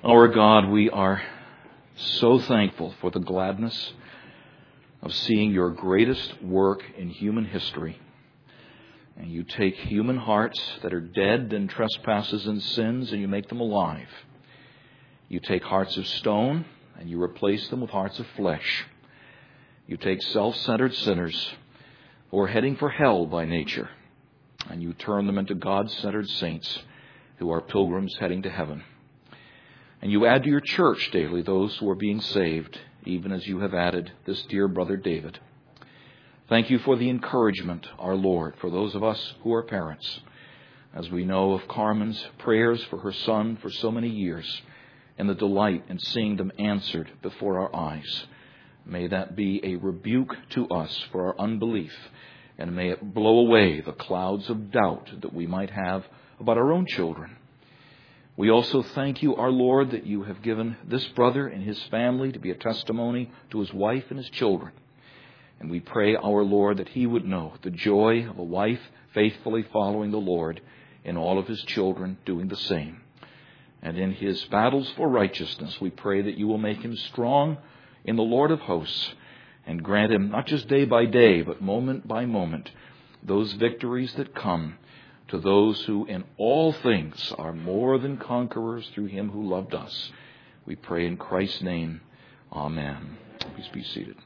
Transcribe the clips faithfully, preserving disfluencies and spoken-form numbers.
Our God, we are so thankful for the gladness of seeing your greatest work in human history. And you take human hearts that are dead in trespasses and sins and you make them alive. You take hearts of stone and you replace them with hearts of flesh. You take self-centered sinners who are heading for hell by nature and you turn them into God-centered saints who are pilgrims heading to heaven. And you add to your church daily those who are being saved, even as you have added this dear brother David. Thank you for the encouragement, our Lord, for those of us who are parents, as we know of Carmen's prayers for her son for so many years, and the delight in seeing them answered before our eyes. May that be a rebuke to us for our unbelief, and may it blow away the clouds of doubt that we might have about our own children. We also thank you, our Lord, that you have given this brother and his family to be a testimony to his wife and his children. And we pray, our Lord, that he would know the joy of a wife faithfully following the Lord and all of his children doing the same. And in his battles for righteousness, we pray that you will make him strong in the Lord of hosts and grant him not just day by day, but moment by moment, those victories that come to those who in all things are more than conquerors through him who loved us. We pray in Christ's name. Amen. Please be seated.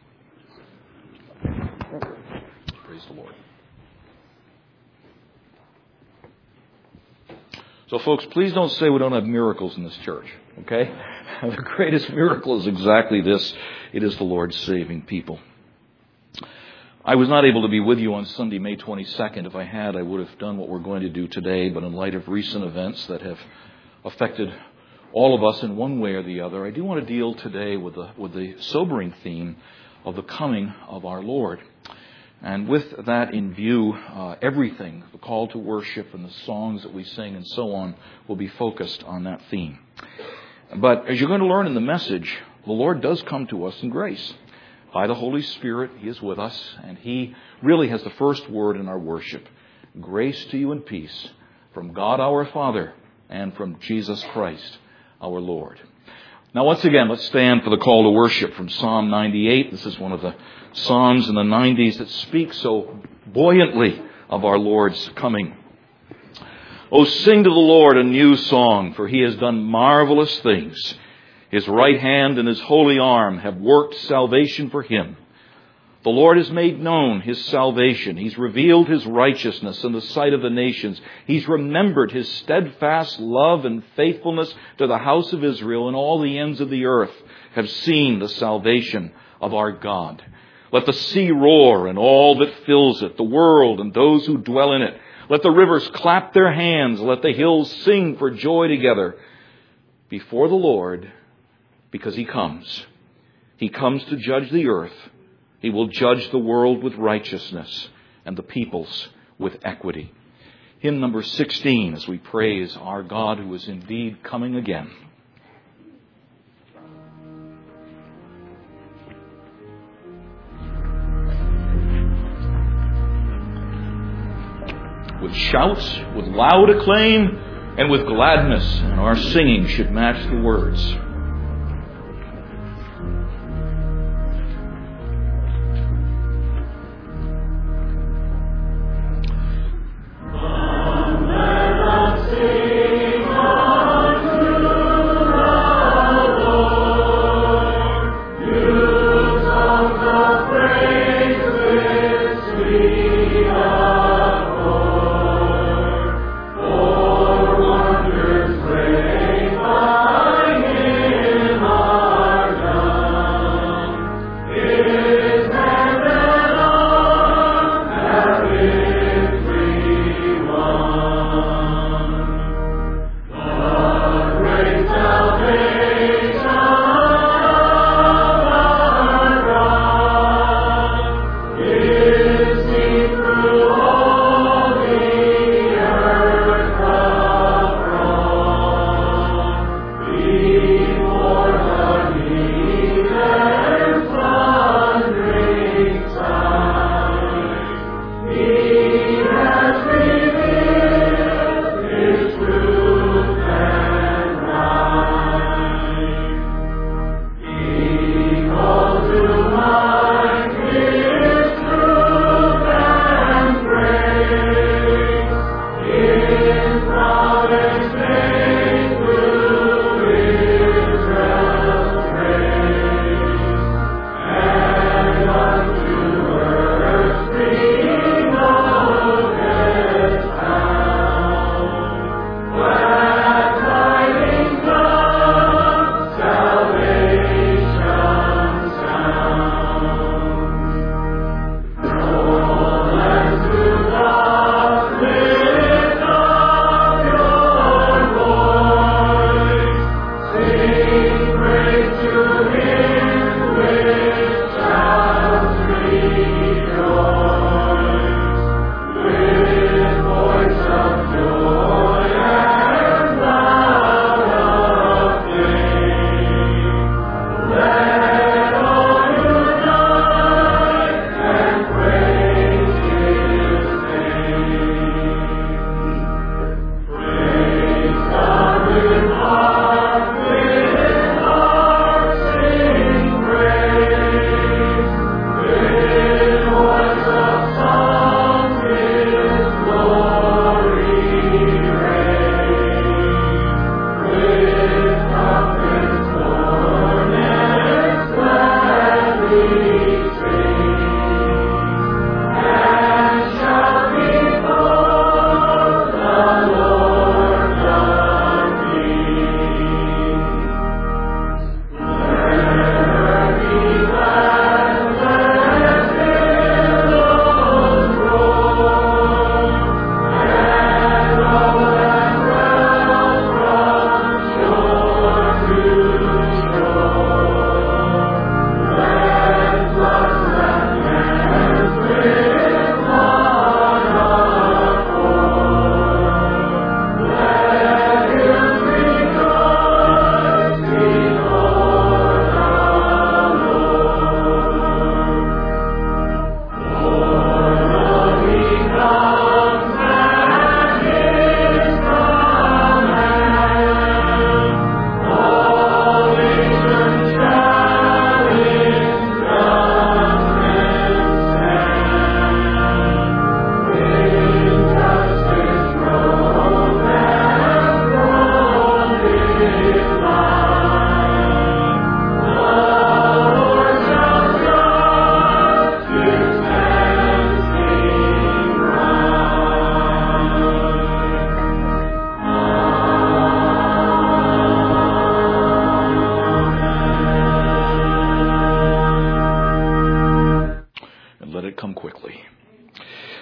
Praise the Lord. So folks, please don't say we don't have miracles in this church, okay? The greatest miracle is exactly this. It is the Lord saving people. I was not able to be with you on Sunday, May twenty-second. If I had, I would have done what we're going to do today. But in light of recent events that have affected all of us in one way or the other, I do want to deal today with the, with the sobering theme of the coming of our Lord. And with that in view, uh, everything, the call to worship and the songs that we sing and so on, will be focused on that theme. But as you're going to learn in the message, the Lord does come to us in grace. By the Holy Spirit, He is with us, and He really has the first word in our worship. Grace to you and peace from God our Father and from Jesus Christ our Lord. Now once again, let's stand for the call to worship from Psalm ninety-eight. This is one of the Psalms in the nineties that speak so buoyantly of our Lord's coming. Oh, sing to the Lord a new song, for He has done marvelous things. His right hand and His holy arm have worked salvation for Him. The Lord has made known His salvation. He's revealed His righteousness in the sight of the nations. He's remembered His steadfast love and faithfulness to the house of Israel, and all the ends of the earth have seen the salvation of our God. Let the sea roar and all that fills it, the world and those who dwell in it. Let the rivers clap their hands. Let the hills sing for joy together before the Lord, because He comes. He comes to judge the earth. He will judge the world with righteousness and the peoples with equity. Hymn number sixteen, as we praise our God who is indeed coming again. With shouts, with loud acclaim, and with gladness, and our singing should match the words. For wonders great by Him.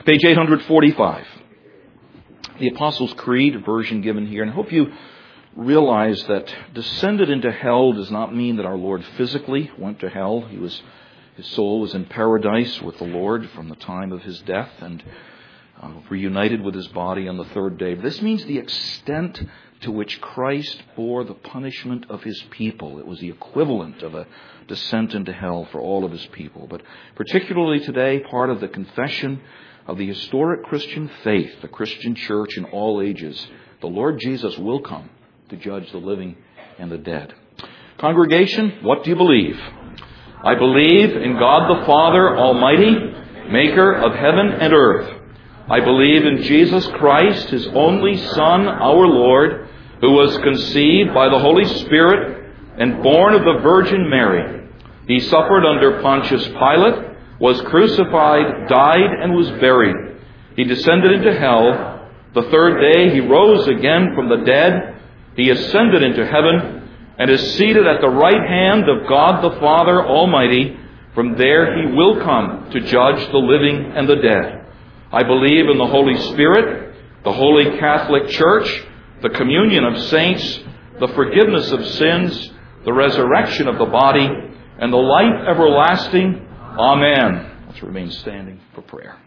Page eight forty-five. The Apostles' Creed, version given here. And I hope you realize that descended into hell does not mean that our Lord physically went to hell. He was, his soul was in paradise with the Lord from the time of his death and uh, reunited with his body on the third day. This means the extent to which Christ bore the punishment of his people. It was the equivalent of a descent into hell for all of his people. But particularly today, part of the confession of the historic Christian faith, the Christian church in all ages, the Lord Jesus will come to judge the living and the dead. Congregation, what do you believe? I believe in God the Father Almighty, maker of heaven and earth. I believe in Jesus Christ, his only Son, our Lord, who was conceived by the Holy Spirit and born of the Virgin Mary. He suffered under Pontius Pilate, was crucified, died, and was buried. He descended into hell. The third day he rose again from the dead. He ascended into heaven and is seated at the right hand of God the Father Almighty. From there he will come to judge the living and the dead. I believe in the Holy Spirit, the Holy Catholic Church, the communion of saints, the forgiveness of sins, the resurrection of the body, and the life everlasting. Amen. Let's remain standing for prayer.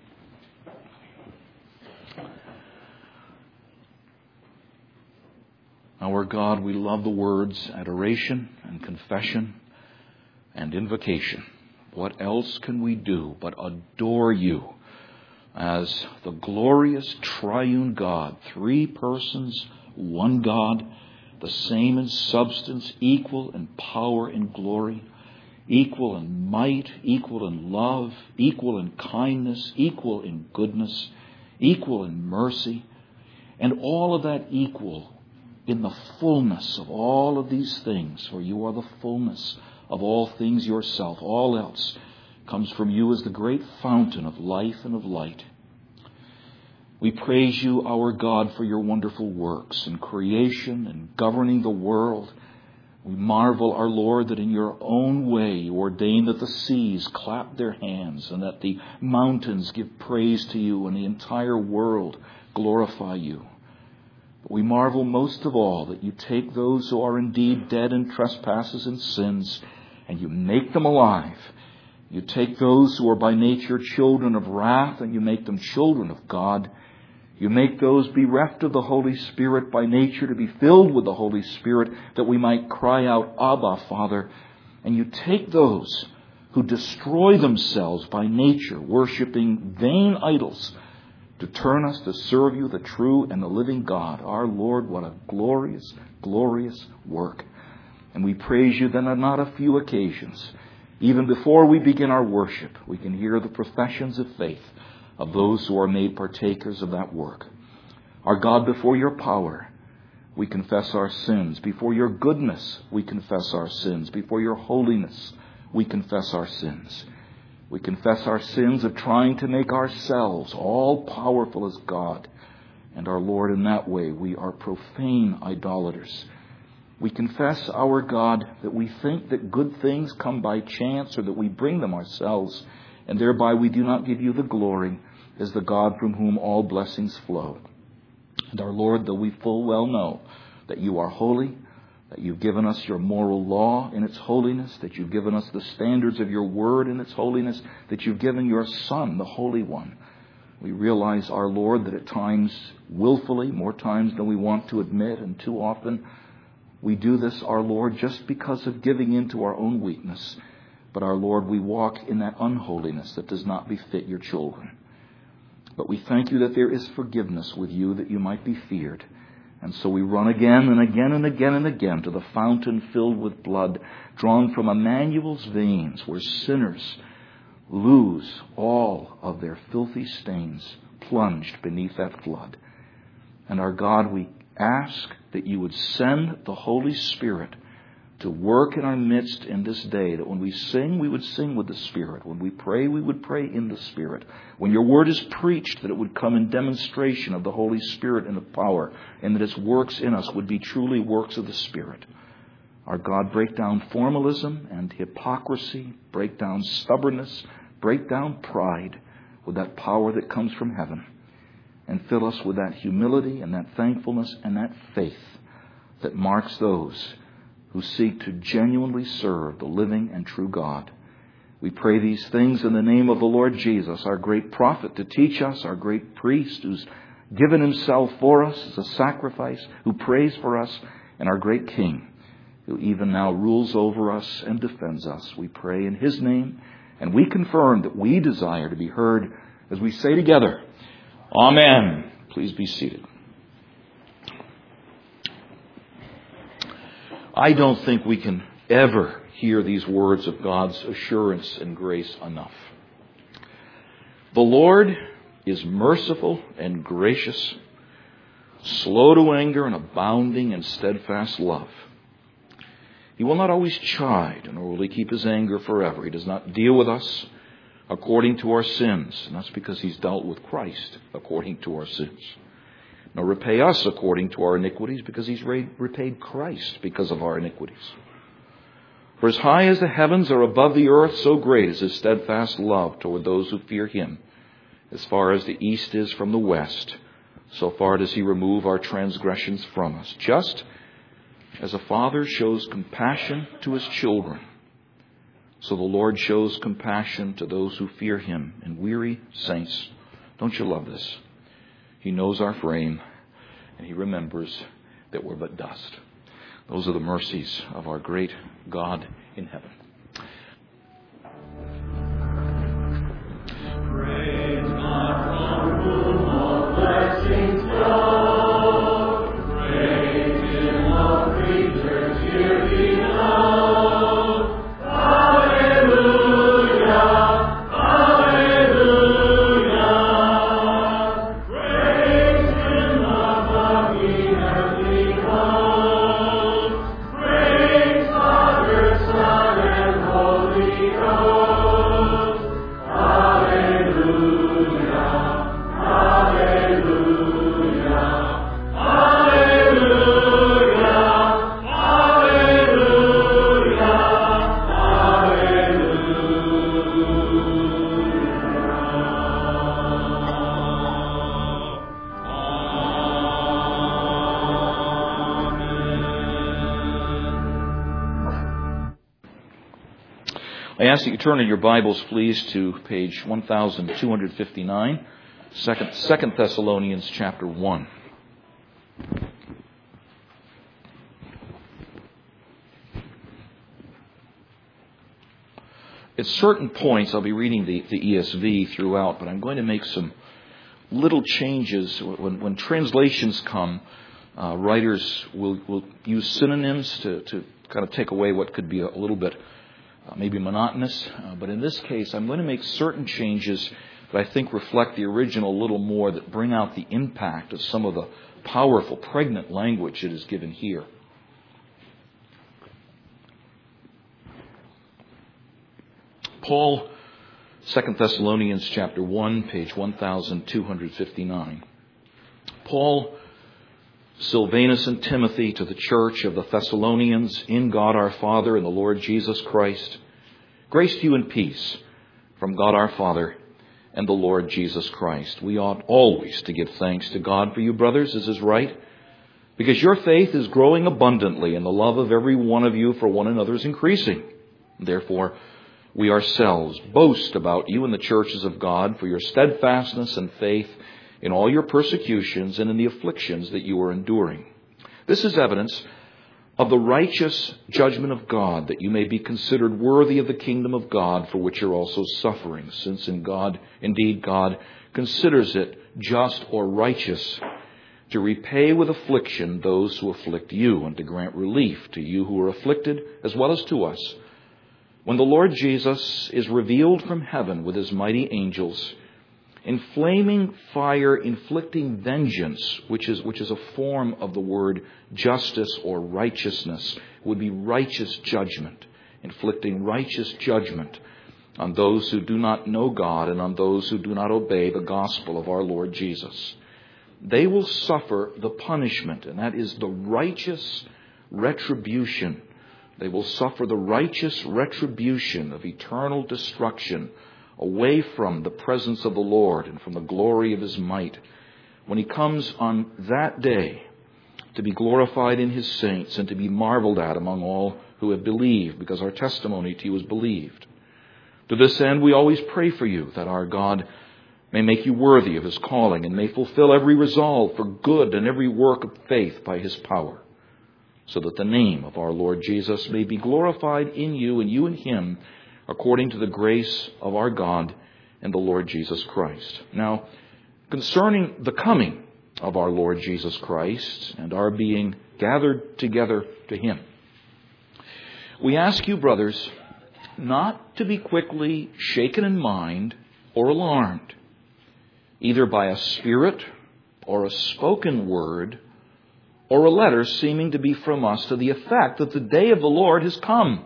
Our God, we love the words adoration and confession and invocation. What else can we do but adore you as the glorious triune God, three persons, one God, the same in substance, equal in power and glory, equal in might, equal in love, equal in kindness, equal in goodness, equal in mercy, and all of that equal in the fullness of all of these things, for you are the fullness of all things yourself. All else comes from you as the great fountain of life and of light. We praise you, our God, for your wonderful works in creation and governing the world. We marvel, our Lord, that in your own way you ordain that the seas clap their hands and that the mountains give praise to you and the entire world glorify you. But we marvel most of all that you take those who are indeed dead in trespasses and sins and you make them alive. You take those who are by nature children of wrath and you make them children of God. You make those bereft of the Holy Spirit by nature to be filled with the Holy Spirit that we might cry out, Abba, Father. And you take those who destroy themselves by nature, worshiping vain idols, to turn us to serve you, the true and the living God. Our Lord, what a glorious, glorious work. And we praise you then on not a few occasions. Even before we begin our worship, we can hear the professions of faith of those who are made partakers of that work. Our God, before your power, we confess our sins. Before your goodness, we confess our sins. Before your holiness, we confess our sins. We confess our sins of trying to make ourselves all powerful as God. And our Lord, in that way, we are profane idolaters. We confess, our God, that we think that good things come by chance or that we bring them ourselves, and thereby we do not give you the glory as the God from whom all blessings flow. And our Lord, though we full well know that you are holy, that you've given us your moral law in its holiness, that you've given us the standards of your word in its holiness, that you've given your Son, the Holy One, we realize, our Lord, that at times willfully, more times than we want to admit, and too often, we do this, our Lord, just because of giving in to our own weakness. But our Lord, we walk in that unholiness that does not befit your children. But we thank you that there is forgiveness with you, that you might be feared. And so we run again and again and again and again to the fountain filled with blood, drawn from Emmanuel's veins, where sinners lose all of their filthy stains, plunged beneath that flood. And our God, we ask that you would send the Holy Spirit to work in our midst in this day, that when we sing, we would sing with the Spirit. When we pray, we would pray in the Spirit. When your word is preached, that it would come in demonstration of the Holy Spirit and of power, and that its works in us would be truly works of the Spirit. Our God, break down formalism and hypocrisy, break down stubbornness, break down pride. with that power that comes from heaven, and fill us with that humility and that thankfulness and that faith that marks those who seek to genuinely serve the living and true God. We pray these things in the name of the Lord Jesus, our great prophet to teach us, our great priest who's given himself for us as a sacrifice, who prays for us, and our great King who even now rules over us and defends us. We pray in his name, and we confirm that we desire to be heard as we say together, Amen. Please be seated. I don't think we can ever hear these words of God's assurance and grace enough. The Lord is merciful and gracious, slow to anger and abounding in steadfast love. He will not always chide, nor will he keep his anger forever. He does not deal with us according to our sins, and that's because he's dealt with Christ according to our sins. Nor repay us according to our iniquities, because he's repaid Christ because of our iniquities. For as high as the heavens are above the earth, so great is his steadfast love toward those who fear him. As far as the east is from the west, so far does he remove our transgressions from us. Just as a father shows compassion to his children, so the Lord shows compassion to those who fear him. And weary saints, don't you love this? He knows our frame, and he remembers that we're but dust. Those are the mercies of our great God in heaven. Praise God from whom all blessings flow. Praise him, all creatures here below. I ask that you turn in your Bibles, please, to page twelve fifty-nine, Second, Second Thessalonians chapter one. At certain points, I'll be reading the, the E S V throughout, but I'm going to make some little changes. When, when translations come, uh, writers will, will use synonyms to, to kind of take away what could be a, a little bit Uh, maybe monotonous, uh, but in this case I'm going to make certain changes that I think reflect the original a little more, that bring out the impact of some of the powerful, pregnant language that is given here. Paul, Second Thessalonians chapter one, page twelve fifty-nine. Paul, Silvanus and Timothy, to the church of the Thessalonians, in God our Father and the Lord Jesus Christ, grace to you and peace from God our Father and the Lord Jesus Christ. We ought always to give thanks to God for you, brothers, as is right, because your faith is growing abundantly, and the love of every one of you for one another is increasing. Therefore, we ourselves boast about you in the churches of God for your steadfastness and faith in all your persecutions and in the afflictions that you are enduring. This is evidence of the righteous judgment of God, that you may be considered worthy of the kingdom of God, for which you're also suffering, since in God, indeed God considers it just or righteous to repay with affliction those who afflict you, and to grant relief to you who are afflicted as well as to us, when the Lord Jesus is revealed from heaven with his mighty angels, in flaming fire, inflicting vengeance, which is which is a form of the word justice or righteousness, would be righteous judgment, inflicting righteous judgment on those who do not know God and on those who do not obey the gospel of our Lord Jesus. They will suffer the punishment, and that is the righteous retribution. They will suffer the righteous retribution of eternal destruction away from the presence of the Lord and from the glory of His might, when He comes on that day to be glorified in His saints and to be marveled at among all who have believed, because our testimony to you is believed. To this end, we always pray for you, that our God may make you worthy of His calling and may fulfill every resolve for good and every work of faith by His power, so that the name of our Lord Jesus may be glorified in you and you in Him, according to the grace of our God and the Lord Jesus Christ. Now, concerning the coming of our Lord Jesus Christ and our being gathered together to Him, we ask you, brothers, not to be quickly shaken in mind or alarmed, either by a spirit or a spoken word or a letter seeming to be from us to the effect that the day of the Lord has come.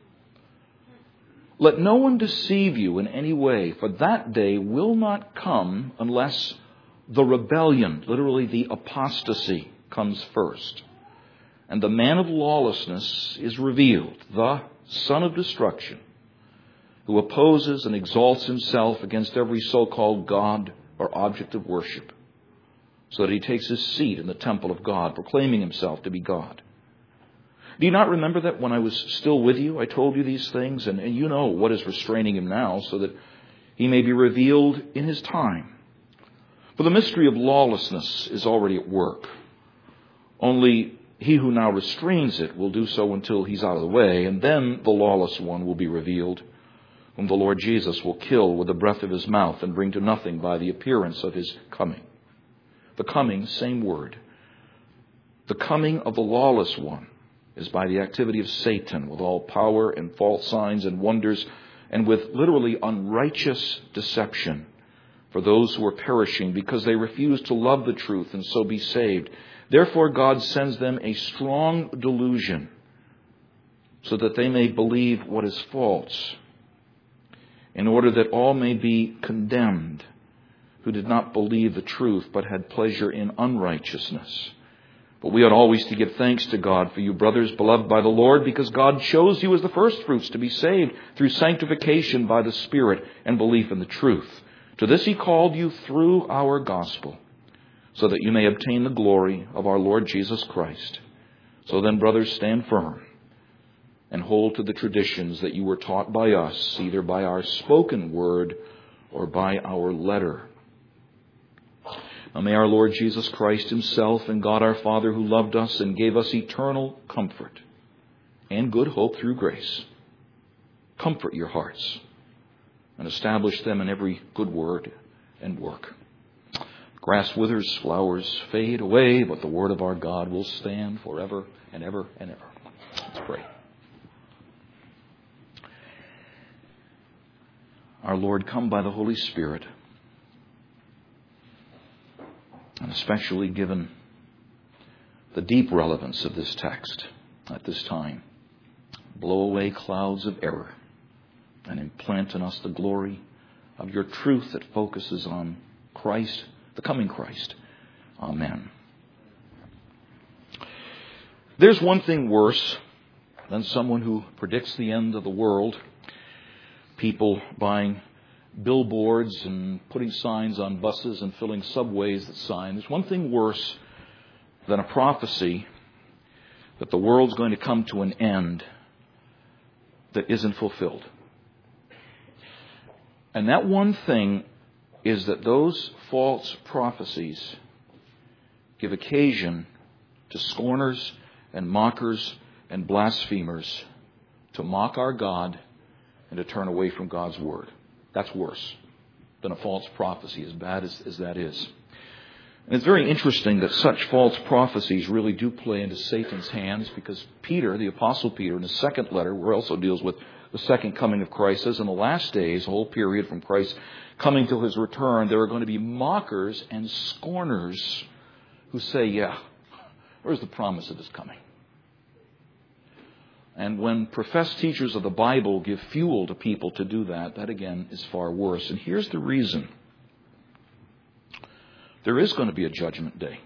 Let no one deceive you in any way, for that day will not come unless the rebellion, literally the apostasy, comes first, and the man of lawlessness is revealed, the son of destruction, who opposes and exalts himself against every so-called God or object of worship, so that he takes his seat in the temple of God, proclaiming himself to be God. Do you not remember that when I was still with you, I told you these things, and, and you know what is restraining him now, so that he may be revealed in his time? For the mystery of lawlessness is already at work. Only he who now restrains it will do so until he's out of the way, and then the lawless one will be revealed, whom the Lord Jesus will kill with the breath of his mouth and bring to nothing by the appearance of his coming. The coming, same word. The coming of the lawless one is by the activity of Satan, with all power and false signs and wonders, and with literally unrighteous deception for those who are perishing, because they refuse to love the truth and so be saved. Therefore God sends them a strong delusion, so that they may believe what is false, in order that all may be condemned who did not believe the truth, but had pleasure in unrighteousness. But we ought always to give thanks to God for you, brothers, beloved by the Lord, because God chose you as the firstfruits to be saved through sanctification by the Spirit and belief in the truth. To this He called you through our gospel, so that you may obtain the glory of our Lord Jesus Christ. So then, brothers, stand firm and hold to the traditions that you were taught by us, either by our spoken word or by our letter. Now may our Lord Jesus Christ Himself and God our Father, who loved us and gave us eternal comfort and good hope through grace, comfort your hearts and establish them in every good word and work. Grass withers, flowers fade away, but the word of our God will stand forever and ever and ever. Let's pray. Our Lord, come by the Holy Spirit, and especially given the deep relevance of this text at this time, blow away clouds of error and implant in us the glory of your truth that focuses on Christ, the coming Christ. Amen. There's one thing worse than someone who predicts the end of the world. People buying billboards and putting signs on buses and filling subways with signs. There's one thing worse than a prophecy that the world's going to come to an end that isn't fulfilled. And that one thing is that those false prophecies give occasion to scorners and mockers and blasphemers to mock our God and to turn away from God's word. That's worse than a false prophecy, as bad as, as that is. And it's very interesting that such false prophecies really do play into Satan's hands, because Peter, the Apostle Peter, in his second letter, where he also deals with the second coming of Christ, says in the last days, the whole period from Christ coming till His return, there are going to be mockers and scorners who say, yeah, where's the promise of His coming? And when professed teachers of the Bible give fuel to people to do that, that again is far worse. And here's the reason. There is going to be a judgment day.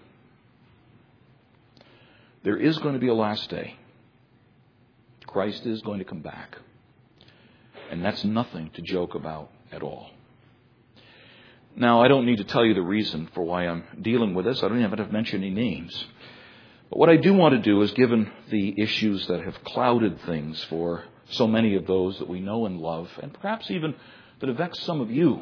There is going to be a last day. Christ is going to come back. And that's nothing to joke about at all. Now, I don't need to tell you the reason for why I'm dealing with this. I don't even have to mention any names. But what I do want to do is, given the issues that have clouded things for so many of those that we know and love, and perhaps even that have vexed some of you,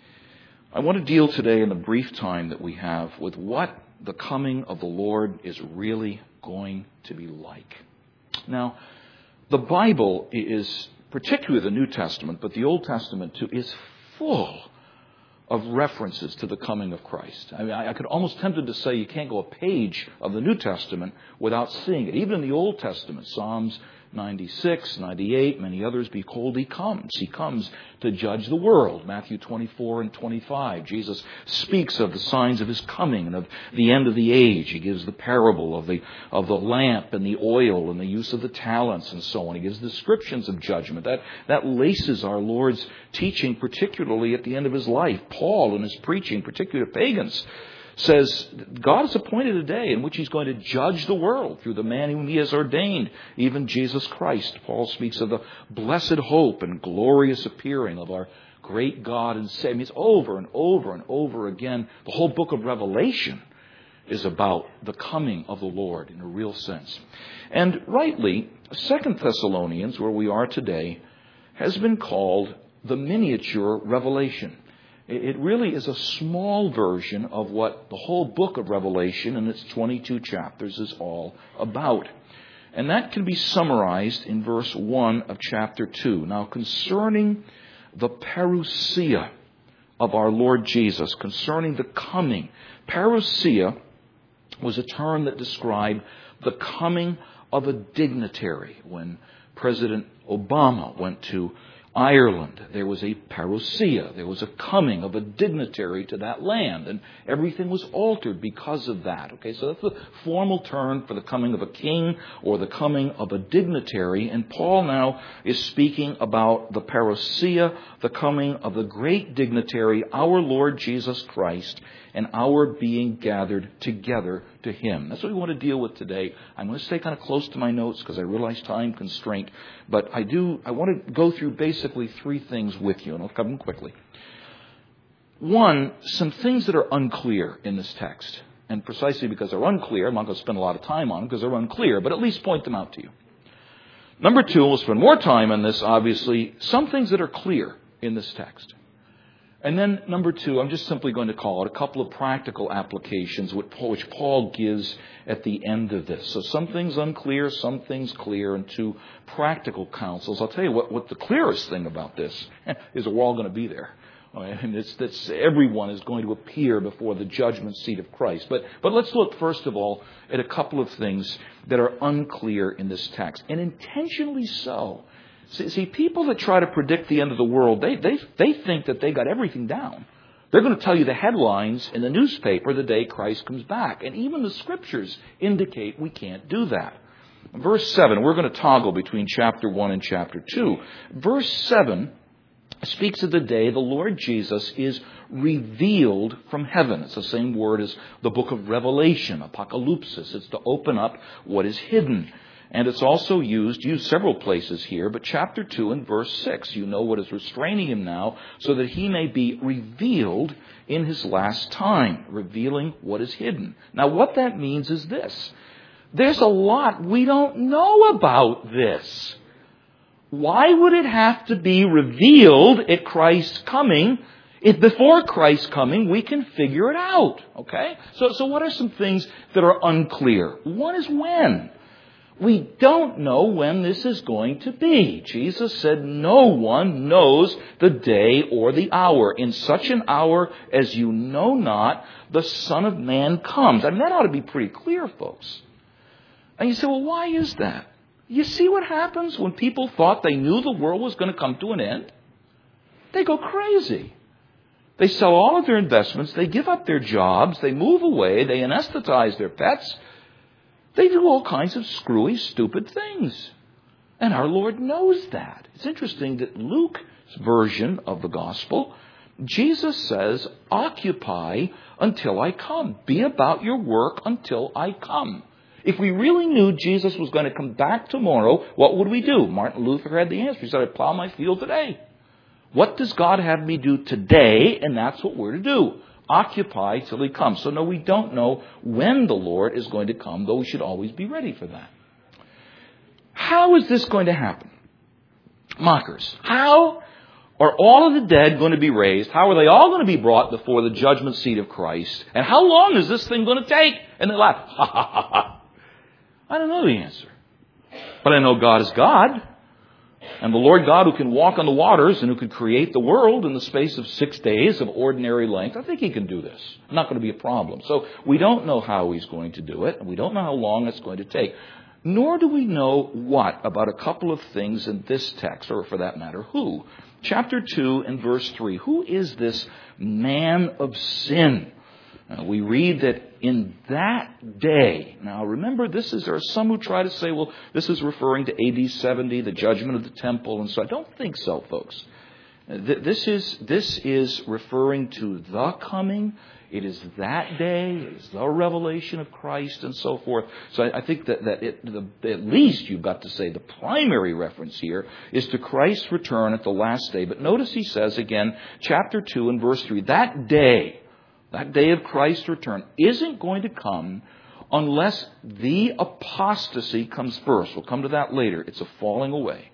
I want to deal today in the brief time that we have with what the coming of the Lord is really going to be like. Now, the Bible is, particularly the New Testament, but the Old Testament too, is full of references to the coming of Christ. I mean, I, I could almost tempted to say you can't go a page of the New Testament without seeing it. Even in the Old Testament, Psalms ninety-six, ninety-eight, many others, behold, he comes. He comes to judge the world. Matthew twenty-four and twenty-five. Jesus speaks of the signs of his coming and of the end of the age. He gives the parable of the of the lamp and the oil and the use of the talents and so on. He gives descriptions of judgment. That, that laces our Lord's teaching, particularly at the end of his life. Paul, in his preaching, particularly to pagans, says God has appointed a day in which he's going to judge the world through the man whom he has ordained, even Jesus Christ. Paul speaks of the blessed hope and glorious appearing of our great God and Savior. It's over and over and over again. The whole book of Revelation is about the coming of the Lord in a real sense. And rightly, Second Thessalonians, where we are today, has been called the miniature Revelation. It really is a small version of what the whole book of Revelation and its twenty-two chapters is all about. And that can be summarized in verse one of chapter two. Now, concerning the parousia of our Lord Jesus, concerning the coming, parousia was a term that described the coming of a dignitary. When President Obama went to Ireland, there was a parousia. There was a coming of a dignitary to that land, and everything was altered because of that. Okay, so that's the formal term for the coming of a king or the coming of a dignitary. And Paul now is speaking about the parousia, the coming of the great dignitary, our Lord Jesus Christ, and our being gathered together to him. That's what we want to deal with today. I'm going to stay kind of close to my notes because I realize time constraint. But I do, I want to go through basically three things with you, and I'll cover them quickly. One, some things that are unclear in this text. And precisely because they're unclear, I'm not going to spend a lot of time on them because they're unclear, but at least point them out to you. Number two, we'll spend more time on this, obviously, some things that are clear in this text. And then number two, I'm just simply going to call it a couple of practical applications which Paul gives at the end of this. So some things unclear, some things clear, and two practical counsels. I'll tell you what, what the clearest thing about this is that we're all going to be there. I mean, it's, it's, everyone is going to appear before the judgment seat of Christ. But, but let's look first of all at a couple of things that are unclear in this text, and intentionally so. See, see, people that try to predict the end of the world, they, they, they think that they got everything down. They're going to tell you the headlines in the newspaper the day Christ comes back. And even the scriptures indicate we can't do that. Verse seven, we're going to toggle between chapter one and chapter two. Verse seven speaks of the day the Lord Jesus is revealed from heaven. It's the same word as the book of Revelation, apocalypsis. It's to open up what is hidden. And it's also used, used several places here, but chapter two and verse six, you know what is restraining him now, so that he may be revealed in his last time, revealing what is hidden. Now what that means is this. There's a lot we don't know about this. Why would it have to be revealed at Christ's coming? If before Christ's coming, we can figure it out. Okay? So, so what are some things that are unclear? One is when. We don't know when this is going to be. Jesus said no one knows the day or the hour. In such an hour as you know not, the Son of Man comes. I mean, that ought to be pretty clear, folks. And you say, well, why is that? You see what happens when people thought they knew the world was going to come to an end? They go crazy. They sell all of their investments. They give up their jobs. They move away. They anesthetize their pets. They do all kinds of screwy, stupid things. And our Lord knows that. It's interesting that Luke's version of the gospel, Jesus says, occupy until I come. Be about your work until I come. If we really knew Jesus was going to come back tomorrow, what would we do? Martin Luther had the answer. He said, I'd plow my field today. What does God have me do today? And that's what we're to do. Occupy till he comes. So no, we don't know when the Lord is going to come, though we should always be ready for that. How is this going to happen? Mockers. How are all of the dead going to be raised? How are they all going to be brought before the judgment seat of Christ? And how long is this thing going to take? And they laugh. Ha ha ha ha. I don't know the answer. But I know God is God. And the Lord God who can walk on the waters and who can create the world in the space of six days of ordinary length, I think he can do this. Not going to be a problem. So we don't know how he's going to do it. And we don't know how long it's going to take. Nor do we know what about a couple of things in this text, or for that matter, who. Chapter two and verse three. Who is this man of sin? Uh, we read that in that day. Now remember, this is, there are some who try to say, well, this is referring to A D seventy, the judgment of the temple, and so I don't think so, folks. Uh, th- this is this is referring to the coming. It is that day. It is the revelation of Christ and so forth. So I, I think that, that it, the, at least you've got to say the primary reference here is to Christ's return at the last day. But notice he says again, chapter two and verse three, that day, that day of Christ's return isn't going to come unless the apostasy comes first. We'll come to that later. It's a falling away.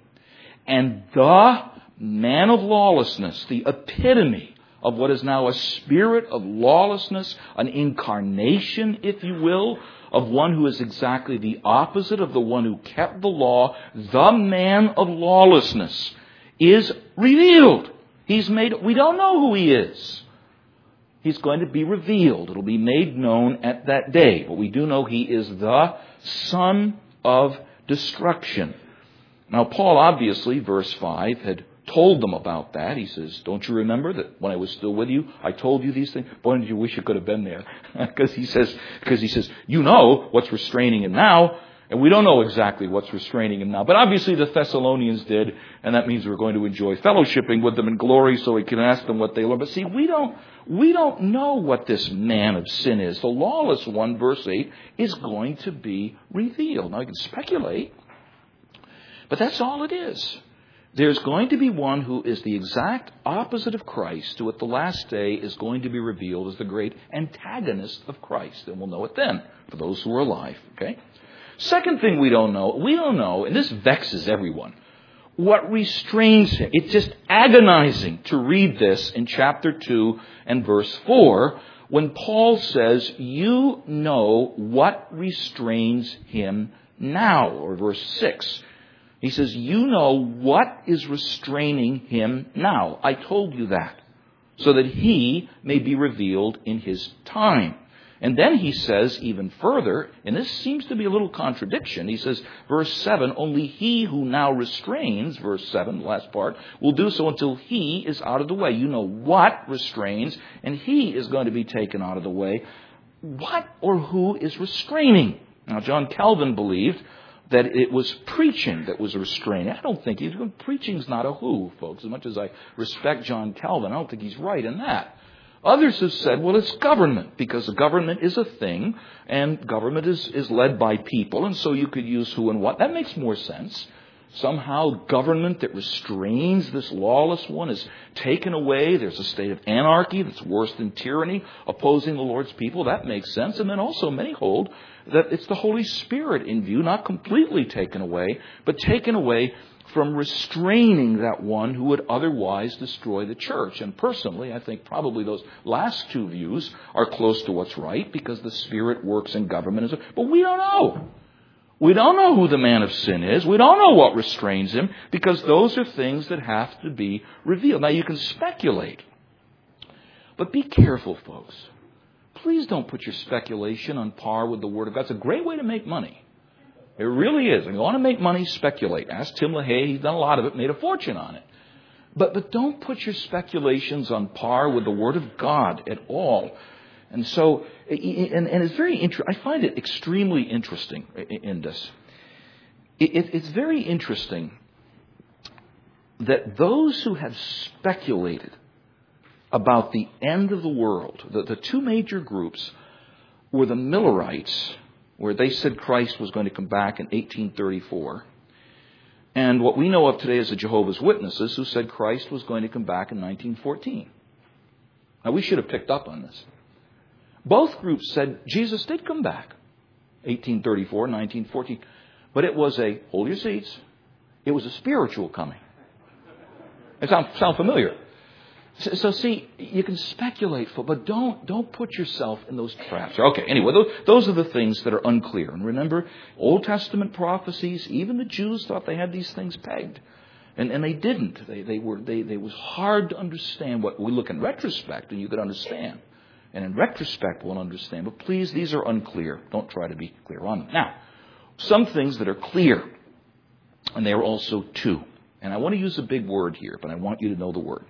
And the man of lawlessness, the epitome of what is now a spirit of lawlessness, an incarnation, if you will, of one who is exactly the opposite of the one who kept the law, the man of lawlessness is revealed. He's made, we don't know who he is. He's going to be revealed. It'll be made known at that day. But we do know he is the son of destruction. Now, Paul obviously, verse five, had told them about that. He says, don't you remember that when I was still with you, I told you these things? Boy, did you wish you could have been there. Because he says, because he says, you know what's restraining him now. And we don't know exactly what's restraining him now. But obviously the Thessalonians did. And that means we're going to enjoy fellowshipping with them in glory so we can ask them what they learned. But see, we don't, we don't know what this man of sin is. The lawless one, verse eight, is going to be revealed. Now you can speculate. But that's all it is. There's going to be one who is the exact opposite of Christ, who at the last day is going to be revealed as the great antagonist of Christ. And we'll know it then, for those who are alive. Okay? Second thing we don't know, we don't know, and this vexes everyone, what restrains him. It's just agonizing to read this in chapter two and verse four, when Paul says, you know what restrains him now, or verse six. He says, you know what is restraining him now. I told you that, so that he may be revealed in his time. And then he says even further, and this seems to be a little contradiction. He says, verse seven, only he who now restrains, verse seven, the last part, will do so until he is out of the way. You know what restrains, and he is going to be taken out of the way. What or who is restraining? Now, John Calvin believed that it was preaching that was restraining. I don't think he's, preaching's not a who, folks. As much as I respect John Calvin, I don't think he's right in that. Others have said, well, it's government, because the government is a thing, and government is, is led by people, and so you could use who and what. That makes more sense. Somehow government that restrains this lawless one is taken away. There's a state of anarchy that's worse than tyranny opposing the Lord's people. That makes sense. And then also many hold that it's the Holy Spirit in view, not completely taken away, but taken away from restraining that one who would otherwise destroy the church. And personally, I think probably those last two views are close to what's right, because the Spirit works in government. But we don't know. We don't know who the man of sin is. We don't know what restrains him, because those are things that have to be revealed. Now, you can speculate, but be careful, folks. Please don't put your speculation on par with the Word of God. It's a great way to make money. It really is. If you want to make money, speculate. Ask Tim LaHaye. He's done a lot of it, made a fortune on it. But, but don't put your speculations on par with the Word of God at all. And so, and, and it's very interesting. I find it extremely interesting in this. It, it, it's very interesting that those who have speculated about the end of the world, the, the two major groups were the Millerites, where they said Christ was going to come back in eighteen thirty-four, and what we know of today as the Jehovah's Witnesses, who said Christ was going to come back in nineteen fourteen. Now, we should have picked up on this. Both groups said Jesus did come back, eighteen thirty-four, nineteen fourteen. But it was a, hold your seats, it was a spiritual coming. It sound, sound familiar? So, so see, you can speculate, for, but don't don't put yourself in those traps. Okay, anyway, those, those are the things that are unclear. And remember, Old Testament prophecies, even the Jews thought they had these things pegged. And, and they didn't. They, they were, they, they was hard to understand. What we look in retrospect and you could understand. And in retrospect we'll understand. But please, these are unclear. Don't try to be clear on them. Now, some things that are clear, and they are also two. And I want to use a big word here, but I want you to know the word.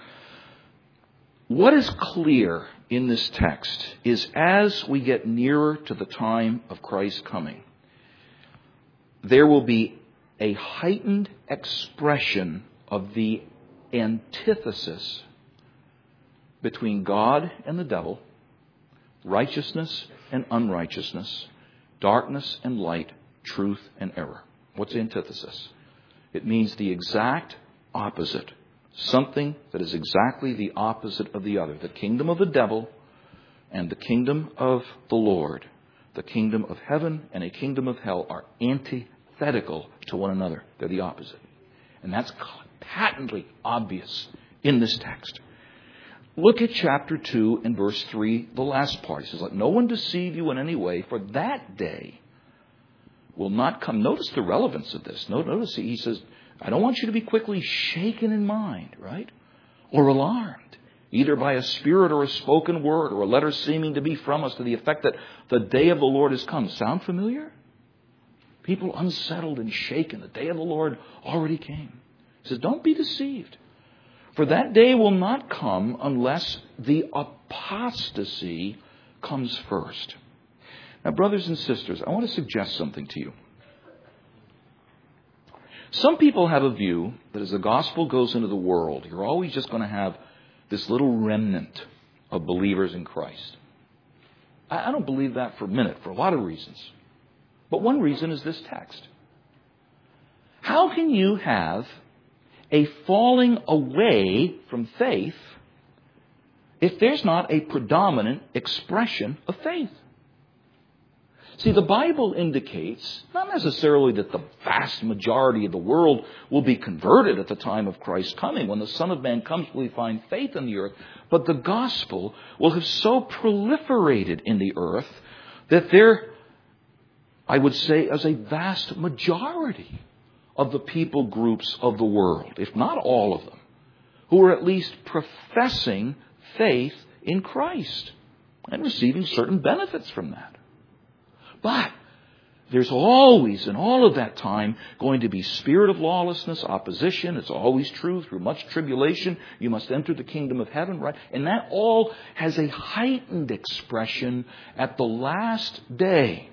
What is clear in this text is as we get nearer to the time of Christ's coming, there will be a heightened expression of the antithesis between God and the devil, righteousness and unrighteousness, darkness and light, truth and error. What's antithesis? It means the exact opposite. Something that is exactly the opposite of the other. The kingdom of the devil and the kingdom of the Lord, the kingdom of heaven and a kingdom of hell, are antithetical to one another. They're the opposite. And that's patently obvious in this text. Look at chapter two and verse three, the last part. He says, let no one deceive you in any way, for that day will not come. Notice the relevance of this. Notice he says, I don't want you to be quickly shaken in mind, right? Or alarmed, either by a spirit or a spoken word or a letter seeming to be from us to the effect that the day of the Lord has come. Sound familiar? People unsettled and shaken. The day of the Lord already came. He says, don't be deceived. For that day will not come unless the apostasy comes first. Now, brothers and sisters, I want to suggest something to you. Some people have a view that as the gospel goes into the world, you're always just going to have this little remnant of believers in Christ. I don't believe that for a minute, for a lot of reasons. But one reason is this text. How can you have a falling away from faith if there's not a predominant expression of faith? See, the Bible indicates not necessarily that the vast majority of the world will be converted at the time of Christ's coming. When the Son of Man comes, will he find faith in the earth? But the gospel will have so proliferated in the earth that there, I would say, is a vast majority of the people groups of the world, if not all of them, who are at least professing faith in Christ and receiving certain benefits from that. But there's always, in all of that time, going to be spirit of lawlessness, opposition. It's always true. Through much tribulation, you must enter the kingdom of heaven, right? And that all has a heightened expression at the last day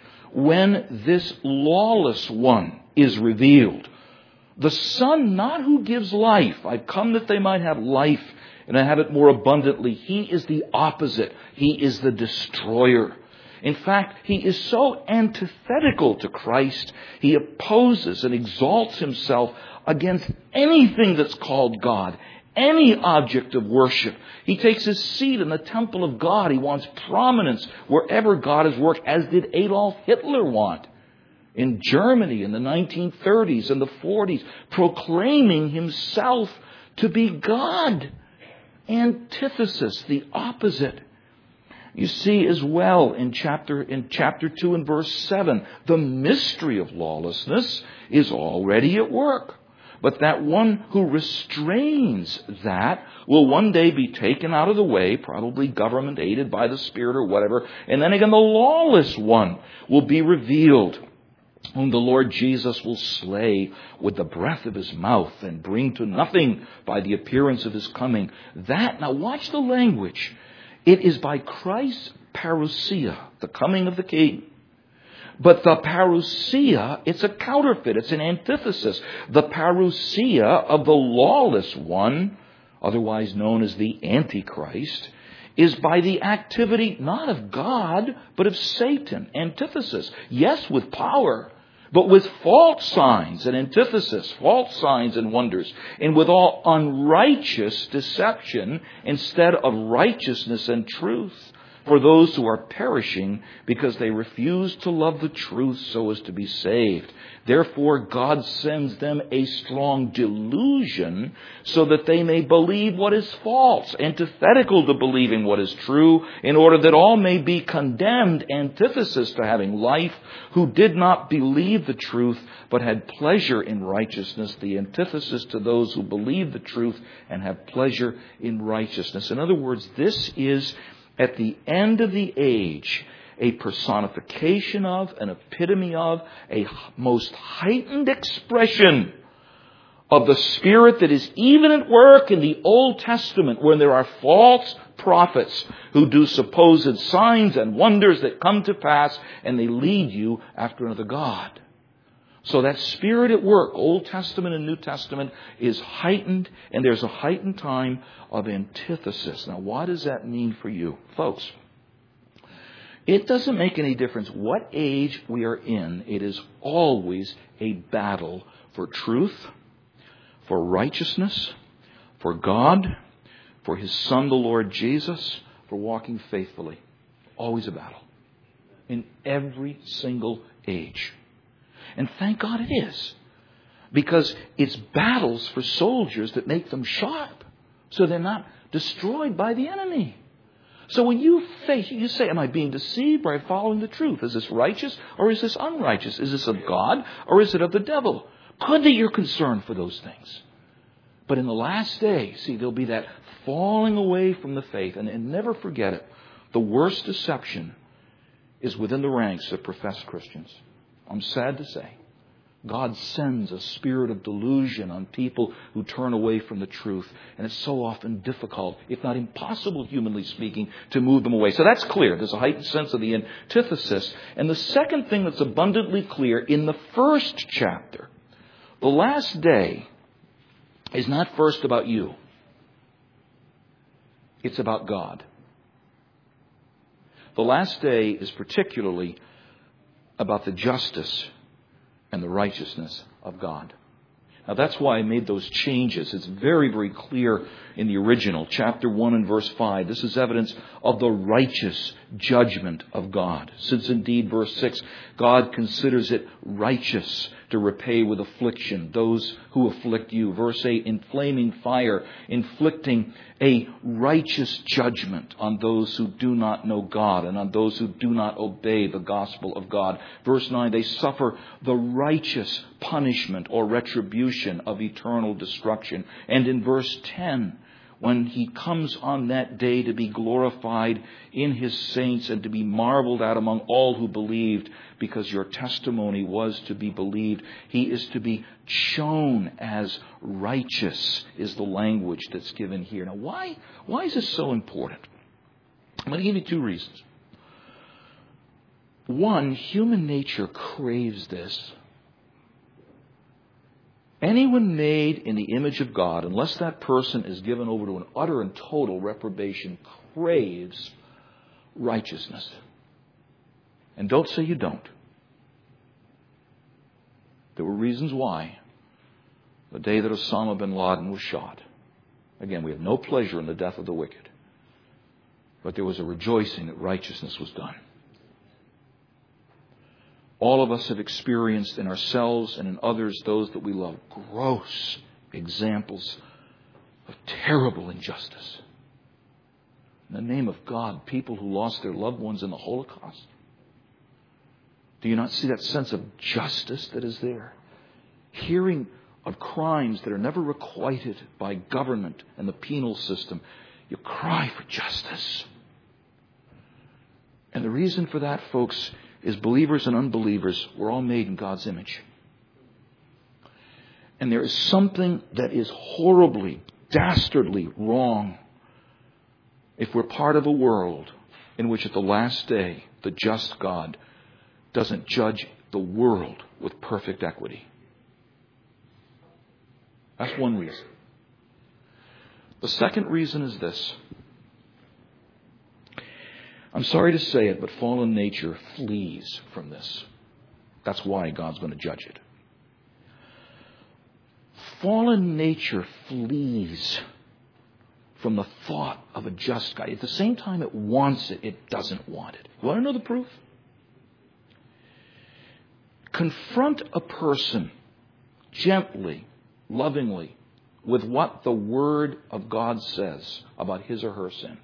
when this lawless one is revealed. The Son, not who gives life. I've come that they might have life and have it more abundantly. He is the opposite. He is the destroyer. In fact, he is so antithetical to Christ, he opposes and exalts himself against anything that's called God, any object of worship. He takes his seat in the temple of God. He wants prominence wherever God has worked, as did Adolf Hitler want in Germany in the nineteen thirties and the forties, proclaiming himself to be God. Antithesis, the opposite. You see as well in chapter in chapter two and verse seven, the mystery of lawlessness is already at work. But that one who restrains that will one day be taken out of the way, probably government aided by the Spirit or whatever. And then again, the lawless one will be revealed, whom the Lord Jesus will slay with the breath of his mouth and bring to nothing by the appearance of his coming. That, now watch the language. It is by Christ's parousia, the coming of the King. But the parousia, it's a counterfeit. It's an antithesis. The parousia of the lawless one, otherwise known as the Antichrist, is by the activity not of God, but of Satan. Antithesis. Yes, with power, but with false signs and antithesis, false signs and wonders, and with all unrighteous deception instead of righteousness and truth, for those who are perishing because they refuse to love the truth so as to be saved. Therefore, God sends them a strong delusion so that they may believe what is false, antithetical to believing what is true, in order that all may be condemned, antithesis to having life, who did not believe the truth, but had pleasure in righteousness, the antithesis to those who believe the truth and have pleasure in righteousness. In other words, this is, at the end of the age, a personification of, an epitome of, a most heightened expression of the spirit that is even at work in the Old Testament, when there are false prophets who do supposed signs and wonders that come to pass, and they lead you after another god. So that spirit at work, Old Testament and New Testament, is heightened, and there's a heightened time of antithesis. Now, what does that mean for you? Folks, it doesn't make any difference what age we are in. It is always a battle for truth, for righteousness, for God, for His Son, the Lord Jesus, for walking faithfully. Always a battle. In every single age. And thank God it is. Because it's battles for soldiers that make them sharp, so they're not destroyed by the enemy. So when you face, you say, am I being deceived or am I following the truth? Is this righteous or is this unrighteous? Is this of God or is it of the devil? Good that you're concerned for those things. But in the last day, see, there'll be that falling away from the faith. And, and never forget it. The worst deception is within the ranks of professed Christians. I'm sad to say. God sends a spirit of delusion on people who turn away from the truth. And it's so often difficult, if not impossible, humanly speaking, to move them away. So that's clear. There's a heightened sense of the antithesis. And the second thing that's abundantly clear in the first chapter, the last day is not first about you. It's about God. The last day is particularly about the justice and the righteousness of God. Now that's why I made those changes. It's very, very clear in the original, chapter one and verse five. This is evidence of the righteous judgment of God. Since indeed, verse six, God considers it righteous to repay with affliction those who afflict you. Verse eight, in flaming fire, inflicting a righteous judgment on those who do not know God and on those who do not obey the gospel of God. Verse nine, they suffer the righteous punishment or retribution of eternal destruction. And in verse ten, when He comes on that day to be glorified in His saints and to be marveled at among all who believed, because your testimony was to be believed, He is to be shown as righteous, is the language that's given here. Now, why, why is this so important? I'm going to give you two reasons. One, human nature craves this. Anyone made in the image of God, unless that person is given over to an utter and total reprobation, craves righteousness. And don't say you don't. There were reasons why. The day that Osama bin Laden was shot. Again, we have no pleasure in the death of the wicked. But there was a rejoicing that righteousness was done. All of us have experienced in ourselves and in others, those that we love, gross examples of terrible injustice. In the name of God, people who lost their loved ones in the Holocaust. Do you not see that sense of justice that is there? Hearing of crimes that are never requited by government and the penal system, you cry for justice. And the reason for that, folks, is believers and unbelievers, we're all made in God's image. And there is something that is horribly, dastardly wrong if we're part of a world in which at the last day, the just God doesn't judge the world with perfect equity. That's one reason. The second reason is this. I'm sorry to say it, but fallen nature flees from this. That's why God's going to judge it. Fallen nature flees from the thought of a just God. At the same time it wants it, it doesn't want it. You want to know the proof? Confront a person gently, lovingly, with what the Word of God says about his or her sin.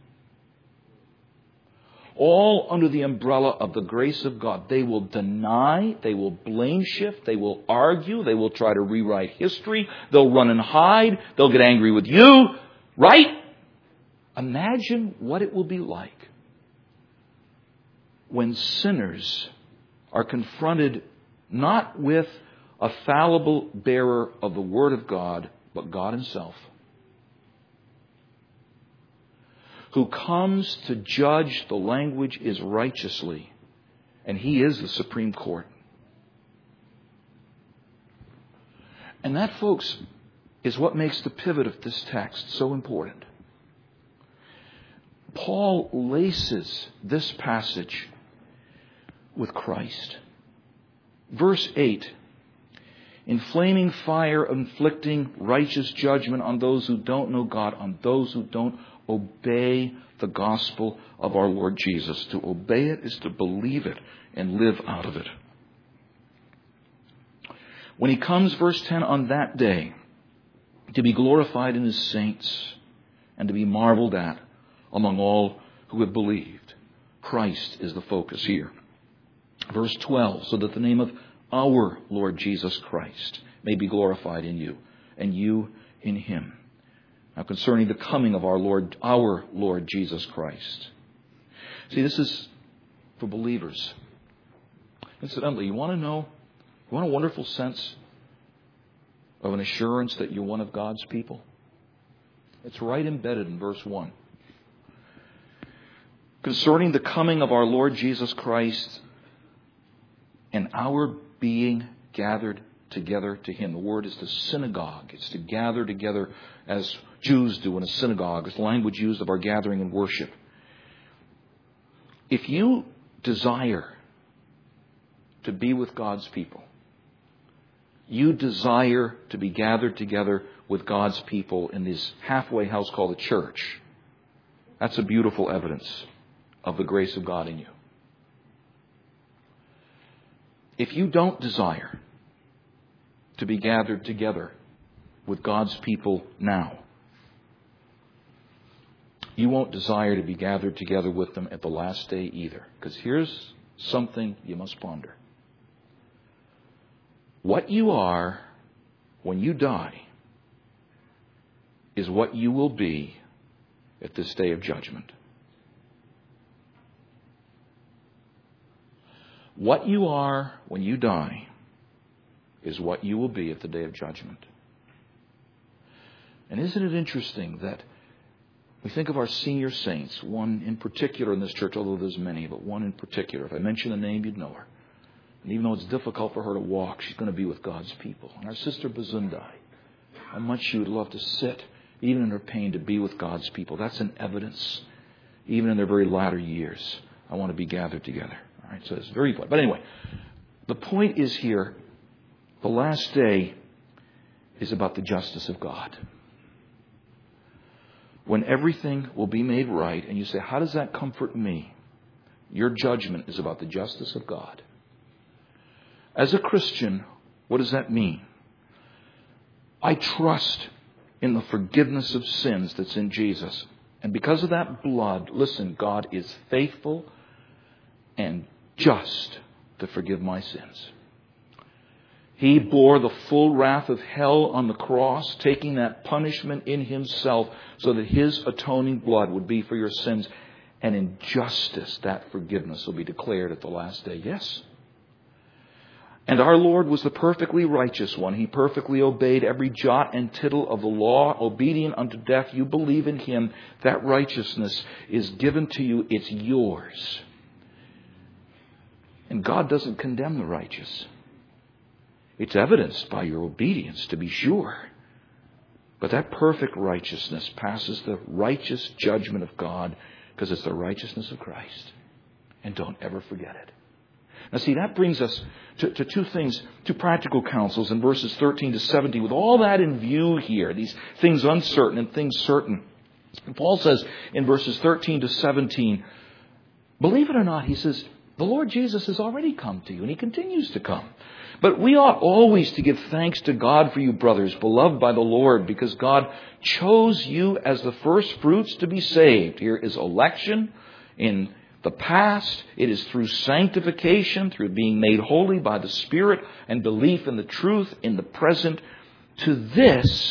All under the umbrella of the grace of God. They will deny, they will blame shift, they will argue, they will try to rewrite history, they'll run and hide, they'll get angry with you, right? Imagine what it will be like when sinners are confronted not with a fallible bearer of the Word of God, but God Himself, who comes to judge the language is righteously, and He is the Supreme Court. And that, folks, is what makes the pivot of this text so important. Paul laces this passage with Christ. Verse eight, in flaming fire, inflicting righteous judgment on those who don't know God, on those who don't obey the gospel of our Lord Jesus. To obey it is to believe it and live out of it. When He comes, verse ten, on that day, to be glorified in His saints and to be marveled at among all who have believed. Christ is the focus here. Verse twelve, so that the name of our Lord Jesus Christ may be glorified in you, and you in Him. Now concerning the coming of our Lord, our Lord Jesus Christ. See, this is for believers. Incidentally, you want to know, you want a wonderful sense of an assurance that you're one of God's people? It's right embedded in verse one. Concerning the coming of our Lord Jesus Christ and our being gathered together to Him. The word is the synagogue. It's to gather together as Jews do in a synagogue. It's the language used of our gathering and worship. If you desire to be with God's people, you desire to be gathered together with God's people in this halfway house called the church, that's a beautiful evidence of the grace of God in you. If you don't desire to be gathered together with God's people now, you won't desire to be gathered together with them at the last day either. Because here's something you must ponder. What you are when you die is what you will be at this day of judgment. What you are when you die is what you will be at the day of judgment. And isn't it interesting that we think of our senior saints, one in particular in this church, although there's many, but one in particular. If I mention the name, you'd know her. And even though it's difficult for her to walk, she's going to be with God's people. And our sister Bazundai, how much she would love to sit, even in her pain, to be with God's people. That's an evidence, even in their very latter years. I want to be gathered together. All right, so it's very important. But anyway, the point is here, the last day is about the justice of God. When everything will be made right, and you say, how does that comfort me? Your judgment is about the justice of God. As a Christian, what does that mean? I trust in the forgiveness of sins that's in Jesus. And because of that blood, listen, God is faithful and just to forgive my sins. He bore the full wrath of hell on the cross, taking that punishment in Himself so that His atoning blood would be for your sins. And in justice, that forgiveness will be declared at the last day. Yes. And our Lord was the perfectly righteous one. He perfectly obeyed every jot and tittle of the law, obedient unto death. You believe in Him. That righteousness is given to you. It's yours. And God doesn't condemn the righteous. It's evidenced by your obedience, to be sure. But that perfect righteousness passes the righteous judgment of God because it's the righteousness of Christ. And don't ever forget it. Now see, that brings us to, to two things, two practical counsels in verses thirteen to seventeen. With all that in view here, these things uncertain and things certain. And Paul says in verses thirteen to seventeen, believe it or not, he says, the Lord Jesus has already come to you, and He continues to come. But we ought always to give thanks to God for you, brothers, beloved by the Lord, because God chose you as the first fruits to be saved. Here is election in the past. It is through sanctification, through being made holy by the Spirit and belief in the truth in the present. To this,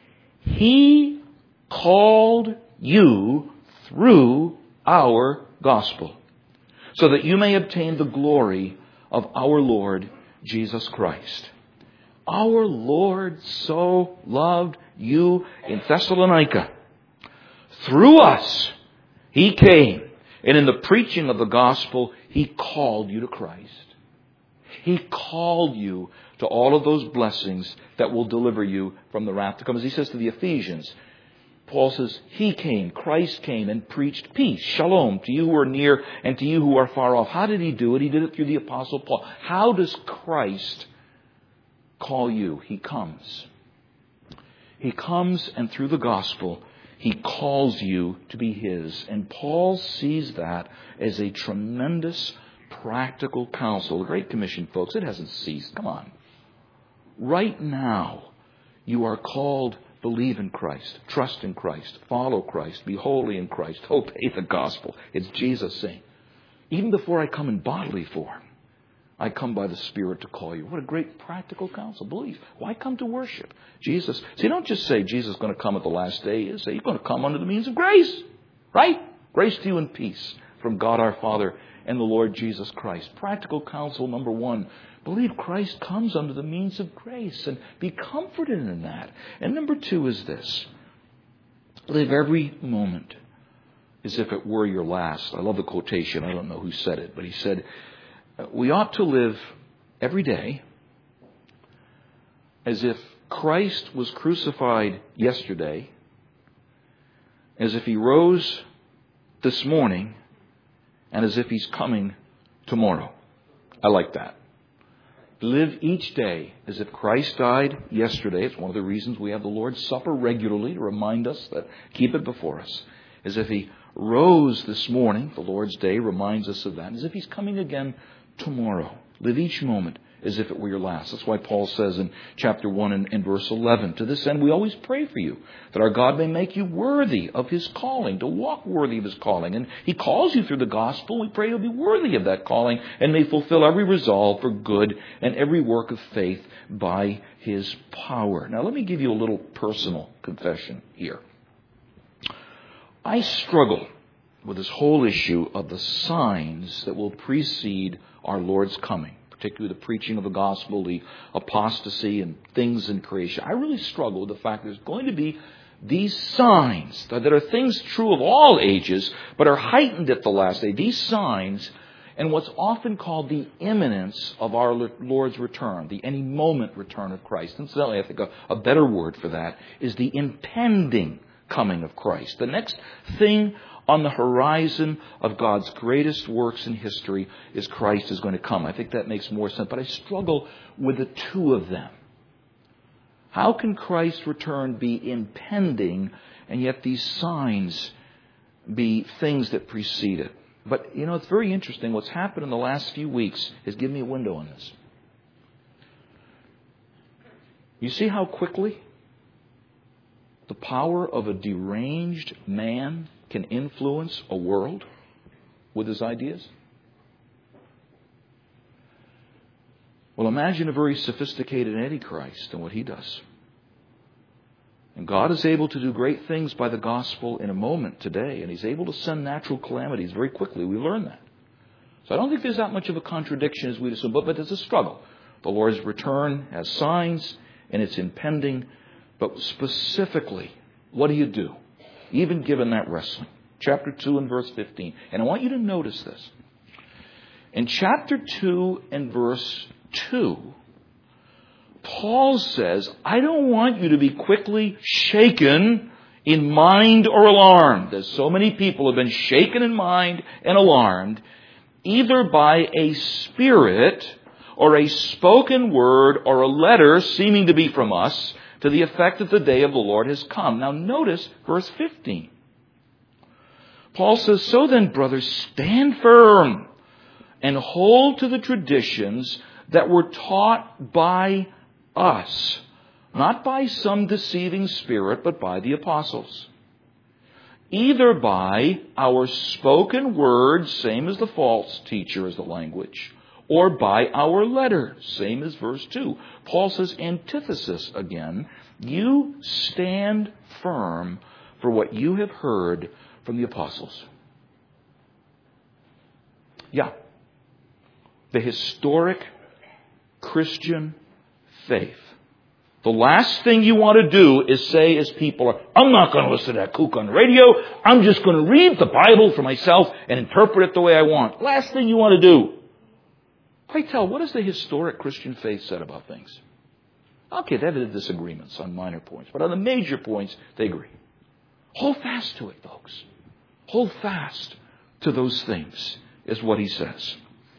He called you through our gospel, so that you may obtain the glory of our Lord Jesus Christ. Our Lord so loved you in Thessalonica. Through us, He came, and in the preaching of the gospel, He called you to Christ. He called you to all of those blessings that will deliver you from the wrath to come. As he says to the Ephesians, Paul says, He came, Christ came and preached peace, shalom, to you who are near and to you who are far off. How did He do it? He did it through the Apostle Paul. How does Christ call you? He comes. He comes, and through the gospel, He calls you to be His. And Paul sees that as a tremendous practical counsel. The Great Commission, folks, it hasn't ceased. Come on. Right now, you are called, believe in Christ, trust in Christ, follow Christ, be holy in Christ, obey the gospel. It's Jesus saying, even before I come in bodily form, I come by the Spirit to call you. What a great practical counsel. Believe. Why come to worship? Jesus. See, don't just say Jesus is going to come at the last day. You say He's going to come under the means of grace. Right? Grace to you and peace from God our Father and the Lord Jesus Christ. Practical counsel number one. Believe Christ comes under the means of grace and be comforted in that. And number two is this. Live every moment as if it were your last. I love the quotation. I don't know who said it, but he said, we ought to live every day as if Christ was crucified yesterday, as if He rose this morning, and as if He's coming tomorrow. I like that. Live each day as if Christ died yesterday. It's one of the reasons we have the Lord's Supper regularly, to remind us that, keep it before us. As if He rose this morning, the Lord's Day reminds us of that. As if He's coming again tomorrow. Live each moment as if it were your last. That's why Paul says in chapter one and, and verse eleven, to this end we always pray for you, that our God may make you worthy of His calling, to walk worthy of His calling. And He calls you through the gospel. We pray you'll be worthy of that calling and may fulfill every resolve for good and every work of faith by His power. Now let me give you a little personal confession here. I struggle with this whole issue of the signs that will precede our Lord's coming, particularly the preaching of the gospel, the apostasy, and things in creation. I really struggle with the fact that there's going to be these signs that are things true of all ages, but are heightened at the last day. These signs and what's often called the imminence of our Lord's return, the any moment return of Christ. Incidentally, I think a, a better word for that is the impending coming of Christ. The next thing on the horizon of God's greatest works in history is Christ is going to come. I think that makes more sense. But I struggle with the two of them. How can Christ's return be impending and yet these signs be things that precede it? But, you know, it's very interesting. What's happened in the last few weeks has given me a window on this. You see how quickly the power of a deranged man can influence a world with his ideas? Well, imagine a very sophisticated Antichrist and what he does. And God is able to do great things by the gospel in a moment today, and He's able to send natural calamities very quickly. We learn that. So I don't think there's that much of a contradiction as we assume, but, but there's a struggle. The Lord's return has signs, and it's impending. But specifically, what do you do? Even given that wrestling. Chapter two and verse fifteen. And I want you to notice this. In chapter two and verse two, Paul says, I don't want you to be quickly shaken in mind or alarmed. There's so many people who have been shaken in mind and alarmed. either by a spirit or a spoken word or a letter seeming to be from us, to the effect that the day of the Lord has come. Now notice verse fifteen. Paul says, so then, brothers, stand firm and hold to the traditions that were taught by us, not by some deceiving spirit, but by the apostles. Either by our spoken words, same as the false teacher is the language, or by our letter, same as verse two. Paul says, antithesis again, you stand firm for what you have heard from the apostles. Yeah. The historic Christian faith. The last thing you want to do is say as people are, I'm not going to listen to that kook on the radio. I'm just going to read the Bible for myself and interpret it the way I want. Last thing you want to do. Pray tell, what has the historic Christian faith said about things? Okay, they have disagreements on minor points, but on the major points, they agree. Hold fast to it, folks. Hold fast to those things, is what he says.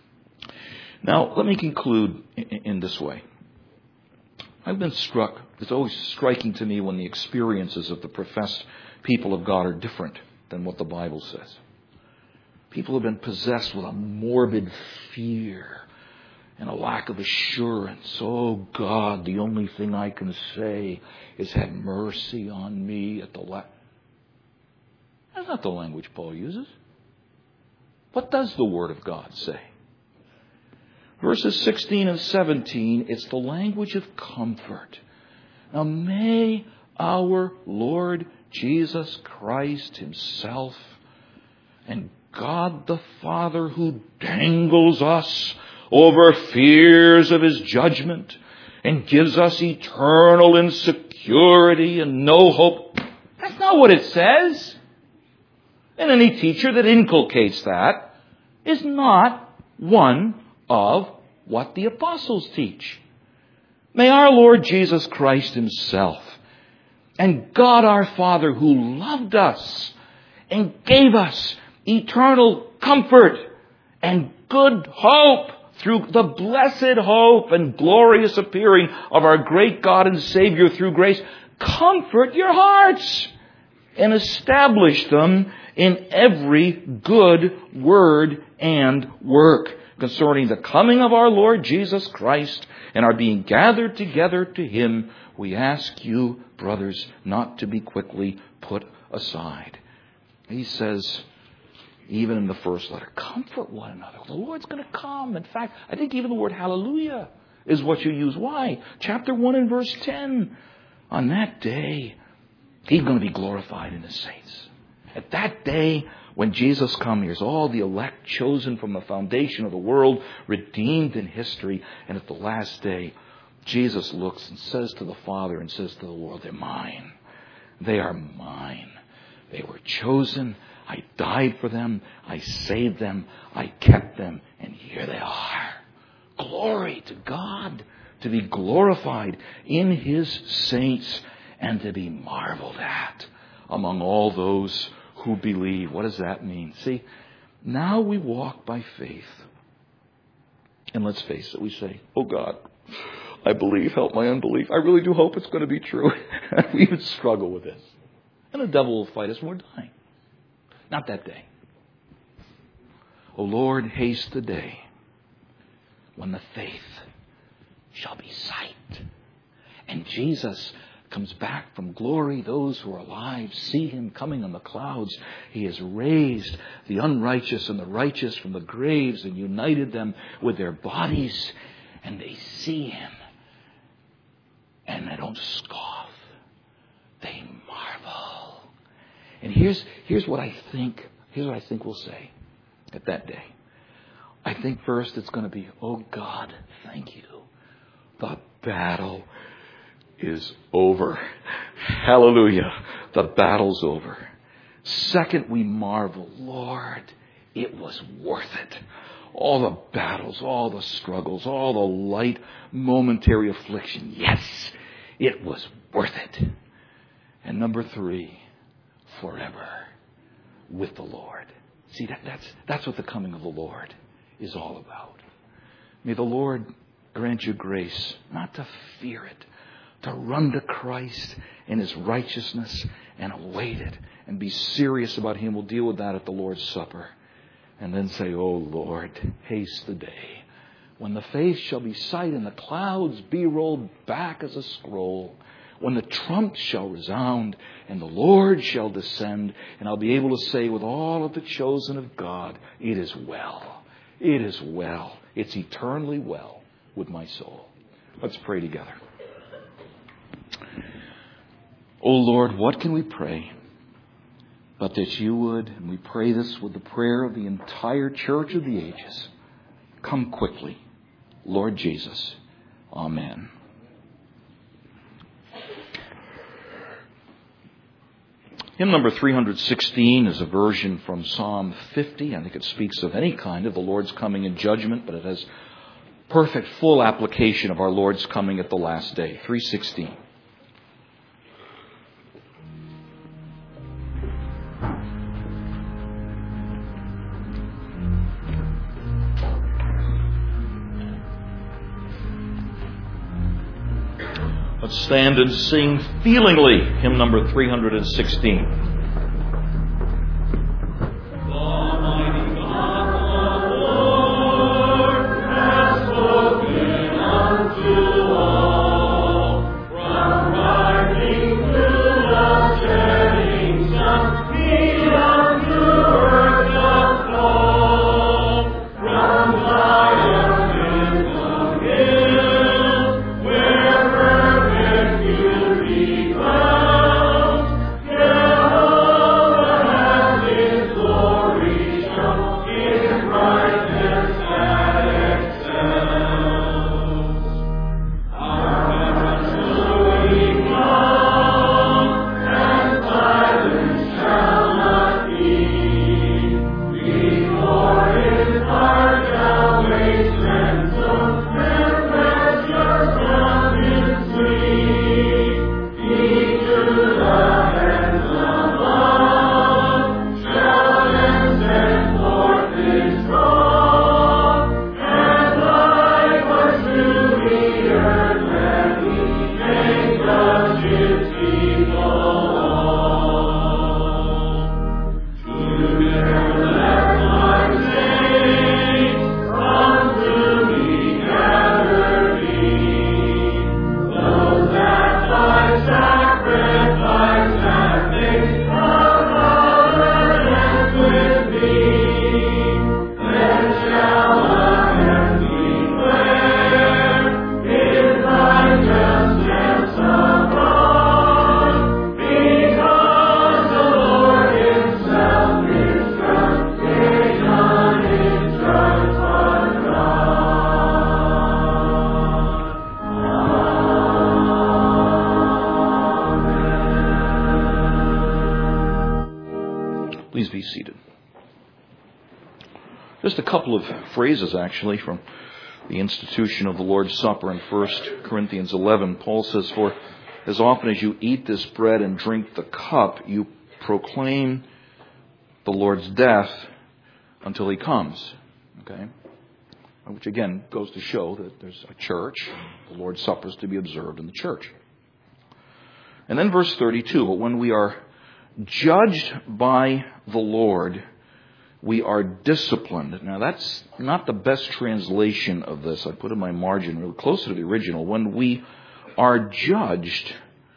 Now, let me conclude in this way. I've been struck, it's always striking to me when the experiences of the professed people of God are different than what the Bible says. People have been possessed with a morbid fear and a lack of assurance. Oh God, the only thing I can say is have mercy on me at the last. That's not the language Paul uses. What does the Word of God say? Verses sixteen and seventeen, it's the language of comfort. Now may our Lord Jesus Christ Himself and God the Father, who dangles us over fears of His judgment and gives us eternal insecurity and no hope. That's not what it says. And any teacher that inculcates that is not one of what the apostles teach. May our Lord Jesus Christ Himself and God our Father, who loved us and gave us eternal comfort and good hope through the blessed hope and glorious appearing of our great God and Savior through grace, comfort your hearts and establish them in every good word and work concerning the coming of our Lord Jesus Christ and our being gathered together to Him. We ask you, brothers, not to be quickly put aside. He says, even in the first letter, comfort one another. The Lord's going to come. In fact, I think even the word hallelujah is what you use. Why? Chapter one and verse ten. On that day, He's going to be glorified in His saints. At that day, when Jesus comes, here's all the elect chosen from the foundation of the world, redeemed in history. And at the last day, Jesus looks and says to the Father and says to the world, they're mine. They are mine. They were chosen. I died for them. I saved them. I kept them. And here they are. Glory to God. To be glorified in His saints and to be marveled at among all those who believe. What does that mean? See, now we walk by faith. And let's face it, we say, oh God, I believe, help my unbelief. I really do hope it's going to be true. We even struggle with this. And the devil will fight us when we're dying. Not that day. O Lord, haste the day when the faith shall be sight. And Jesus comes back from glory. Those who are alive see Him coming on the clouds. He has raised the unrighteous and the righteous from the graves and united them with their bodies. And they see Him. And they don't scoff. They marvel. And here's, here's what I think, here's what I think we'll say at that day. I think first it's going to be, oh God, thank you. The battle is over. Hallelujah. The battle's over. Second, we marvel, Lord, it was worth it. All the battles, all the struggles, all the light momentary affliction. Yes, it was worth it. And number three, forever with the Lord. See, that, that's, that's what the coming of the Lord is all about. May the Lord grant you grace not to fear it, to run to Christ and His righteousness and await it and be serious about Him. We'll deal with that at the Lord's Supper. And then say, "Oh Lord, haste the day when the face shall be sight and the clouds be rolled back as a scroll, when the trump shall resound and the Lord shall descend, and I'll be able to say with all of the chosen of God, it is well, it is well, it's eternally well with my soul." Let's pray together. Oh Lord, what can we pray but that you would, and we pray this with the prayer of the entire church of the ages, come quickly, Lord Jesus. Amen. Hymn number three hundred sixteen is a version from Psalm fifty. I think it speaks of any kind of the Lord's coming in judgment, but it has perfect, full application of our Lord's coming at the last day. three sixteen. Let's stand and sing feelingly hymn number three hundred sixteen. Just a couple of phrases, actually, from the institution of the Lord's Supper in First Corinthians eleven. Paul says, "For as often as you eat this bread and drink the cup, you proclaim the Lord's death until He comes." Okay? Which again goes to show that there's a church. The Lord's Supper is to be observed in the church. And then verse thirty-two, "But when we are judged by the Lord, we are disciplined." Now that's not the best translation of this. I put in my margin really closer to the original. When we are judged,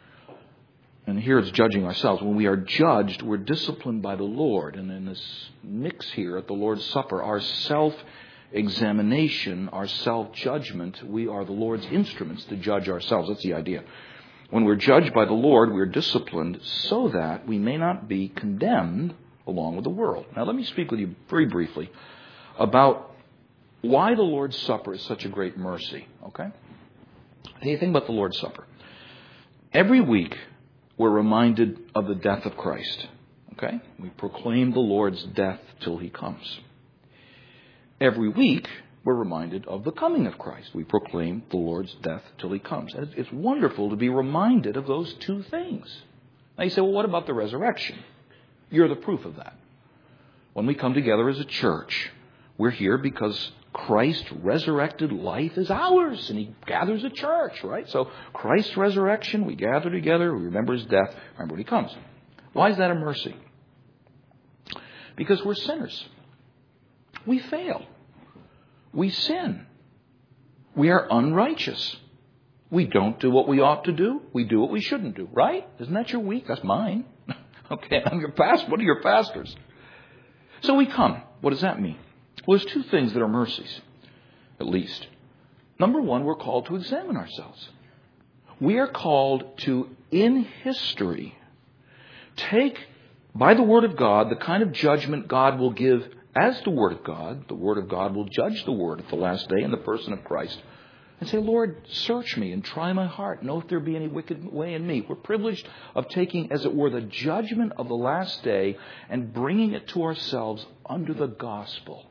and here it's judging ourselves. When we are judged, we're disciplined by the Lord. And in this mix here at the Lord's Supper, our self-examination, our self-judgment, we are the Lord's instruments to judge ourselves. That's the idea. When we're judged by the Lord, we're disciplined so that we may not be condemned along with the world. Now let me speak with you very briefly about why the Lord's Supper is such a great mercy. Okay? Anything but the Lord's Supper. Every week we're reminded of the death of Christ. Okay? We proclaim the Lord's death till He comes. Every week we're reminded of the coming of Christ. We proclaim the Lord's death till He comes. And it's wonderful to be reminded of those two things. Now you say, well, what about the resurrection? You're the proof of that. When we come together as a church, We're here because Christ's resurrected life is ours, and He gathers a church, right? So Christ's resurrection, we gather together, we remember His death, remember when He comes. Why is that a mercy? Because we're sinners. We fail. We sin. We are unrighteous. We don't do what we ought to do. We do what we shouldn't do, right? Isn't that your week? That's mine. Okay, I'm your pastor. What are your pastors? So we come. What does that mean? Well, there's two things that are mercies, at least. Number one, we're called to examine ourselves. We are called to, in history, take, by the Word of God, the kind of judgment God will give as the Word of God. The Word of God will judge the Word at the last day in the person of Christ. And say, Lord, search me and try my heart. Know if there be any wicked way in me. We're privileged of taking, as it were, the judgment of the last day and bringing it to ourselves under the gospel.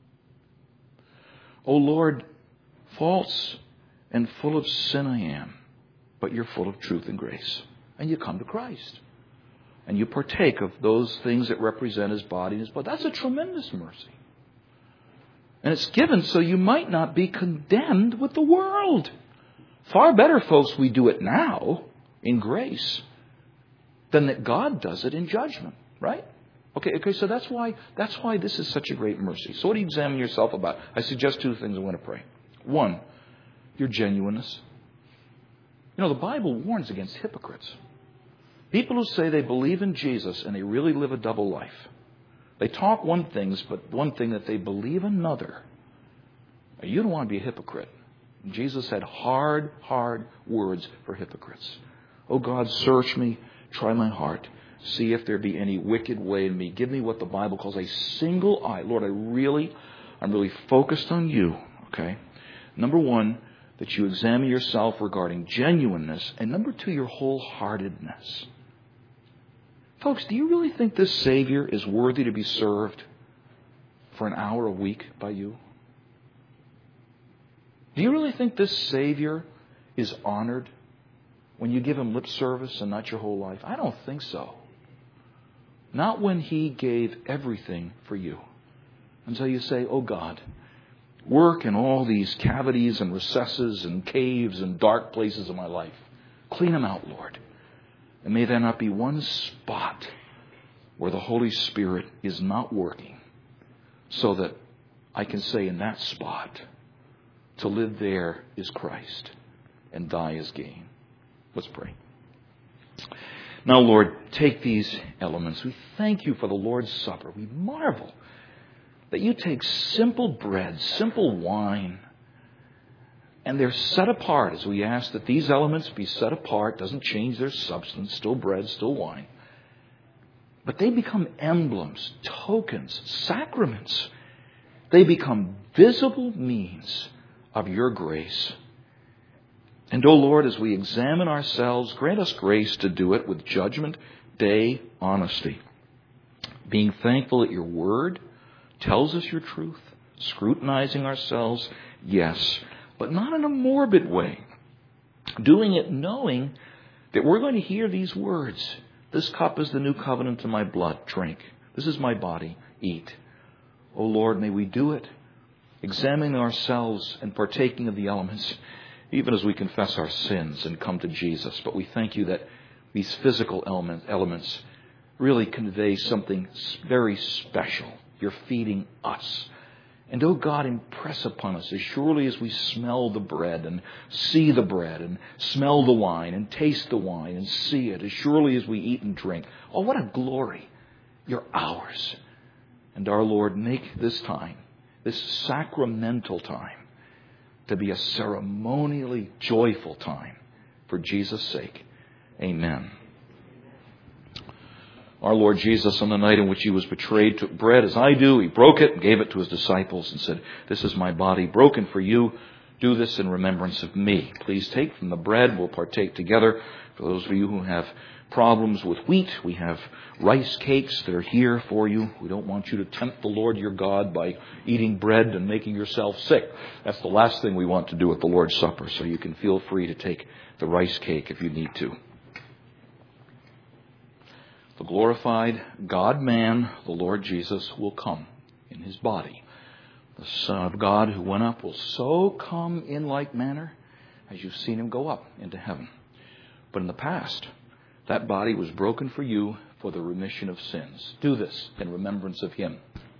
O Lord, false and full of sin I am, but you're full of truth and grace. And you come to Christ. And you partake of those things that represent His body and His blood. That's a tremendous mercy. And it's given so you might not be condemned with the world. Far better, folks, we do it now in grace than that God does it in judgment, right? Okay, okay, so that's why that's why this is such a great mercy. So what do you examine yourself about? I suggest two things I want to pray. One, your genuineness. You know, the Bible warns against hypocrites. People who say they believe in Jesus and they really live a double life. They talk one thing, but one thing that they believe another. You don't want to be a hypocrite. Jesus had hard, hard words for hypocrites. Oh God, search me, try my heart. See if there be any wicked way in me. Give me what the Bible calls a single eye. Lord, I really, I'm really focused on you. Okay. Number one, that you examine yourself regarding genuineness. And number two, your wholeheartedness. Folks, do you really think this Savior is worthy to be served for an hour a week by you? Do you really think this Savior is honored when you give Him lip service and not your whole life? I don't think so. Not when He gave everything for you. And so you say, oh God, work in all these cavities and recesses and caves and dark places of my life. Clean them out, Lord. And may there not be one spot where the Holy Spirit is not working, so that I can say in that spot, to live there is Christ and die is gain. Let's pray. Now, Lord, take these elements. We thank you for the Lord's Supper. We marvel that you take simple bread, simple wine, and they're set apart as we ask that these elements be set apart. Doesn't change their substance. Still bread, still wine. But they become emblems, tokens, sacraments. They become visible means of your grace. And, O Lord, as we examine ourselves, grant us grace to do it with judgment, day, honesty. Being thankful that your word tells us your truth. Scrutinizing ourselves, yes. But not in a morbid way. Doing it knowing that we're going to hear these words. This cup is the new covenant in my blood. Drink. This is my body. Eat. O Lord, may we do it, examining ourselves and partaking of the elements, even as we confess our sins and come to Jesus. But we thank you that these physical element, elements really convey something very special. You're feeding us. And, oh God, impress upon us as surely as we smell the bread and see the bread and smell the wine and taste the wine and see it, as surely as we eat and drink. Oh, what a glory. You're ours. And our Lord, make this time, this sacramental time, to be a ceremonially joyful time for Jesus' sake. Amen. Our Lord Jesus, on the night in which He was betrayed, took bread as I do. He broke it and gave it to His disciples and said, this is my body broken for you. Do this in remembrance of me. Please take from the bread. We'll partake together. For those of you who have problems with wheat, we have rice cakes that are here for you. We don't want you to tempt the Lord your God by eating bread and making yourself sick. That's the last thing we want to do at the Lord's Supper. So you can feel free to take the rice cake if you need to. The glorified God-man, the Lord Jesus, will come in His body the Son of God who went up, will so come in like manner as you've seen him go up into heaven. But in the past, that body was broken for you for the remission of sins. Do this in remembrance of him.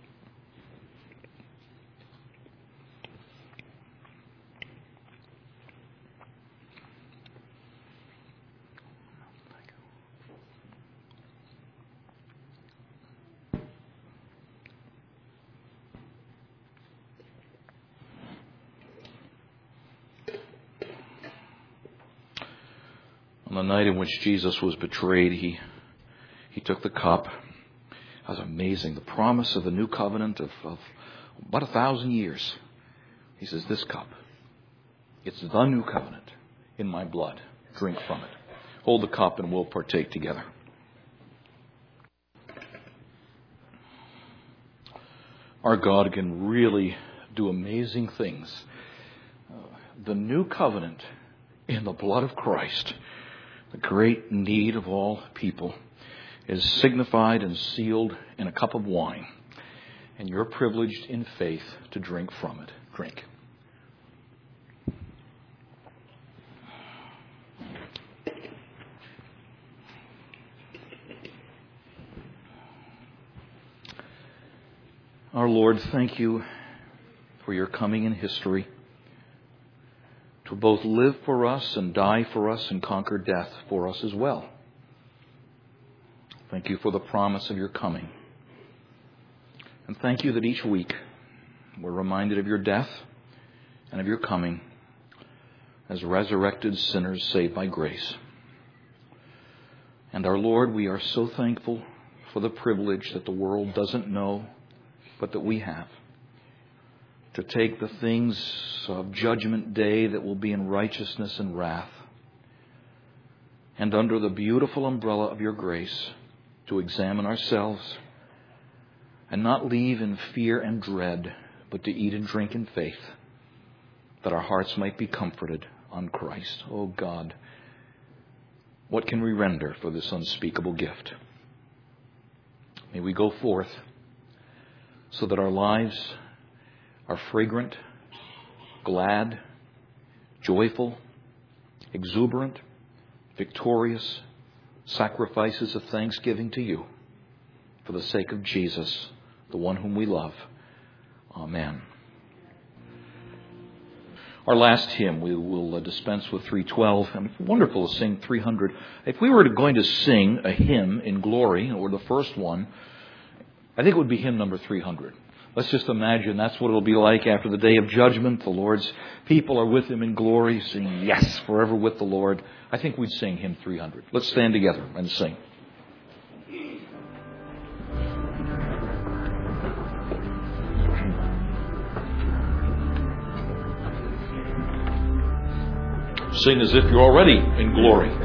On the night in which Jesus was betrayed, he he took the cup. That was amazing. The promise of the new covenant of, of about a thousand years. He says, this cup, it's the new covenant in my blood. Drink from it. Hold the cup and we'll partake together. Our God can really do amazing things. Uh, the new covenant in the blood of Christ, the great need of all people, is signified and sealed in a cup of wine. And you're privileged in faith to drink from it. Drink. Our Lord, thank you for your coming in history, to both live for us and die for us and conquer death for us as well. Thank you for the promise of your coming. And thank you that each week we're reminded of your death and of your coming as resurrected sinners saved by grace. And our Lord, we are so thankful for the privilege that the world doesn't know, but that we have, to take the things of judgment day that will be in righteousness and wrath, and under the beautiful umbrella of your grace, to examine ourselves and not leave in fear and dread, but to eat and drink in faith, that our hearts might be comforted on Christ. Oh God, what can we render for this unspeakable gift? May we go forth so that our lives are fragrant, glad, joyful, exuberant, victorious sacrifices of thanksgiving to you for the sake of Jesus, the one whom we love. Amen. Our last hymn, we will dispense with three twelve. And it's wonderful to sing three hundred. If we were going to sing a hymn in glory, or the first one, I think it would be hymn number three hundred. Let's just imagine that's what it'll be like after the day of judgment. The Lord's people are with him in glory, singing, yes, forever with the Lord. I think we'd sing hymn three hundred. Let's stand together and sing. Sing as if you're already in glory.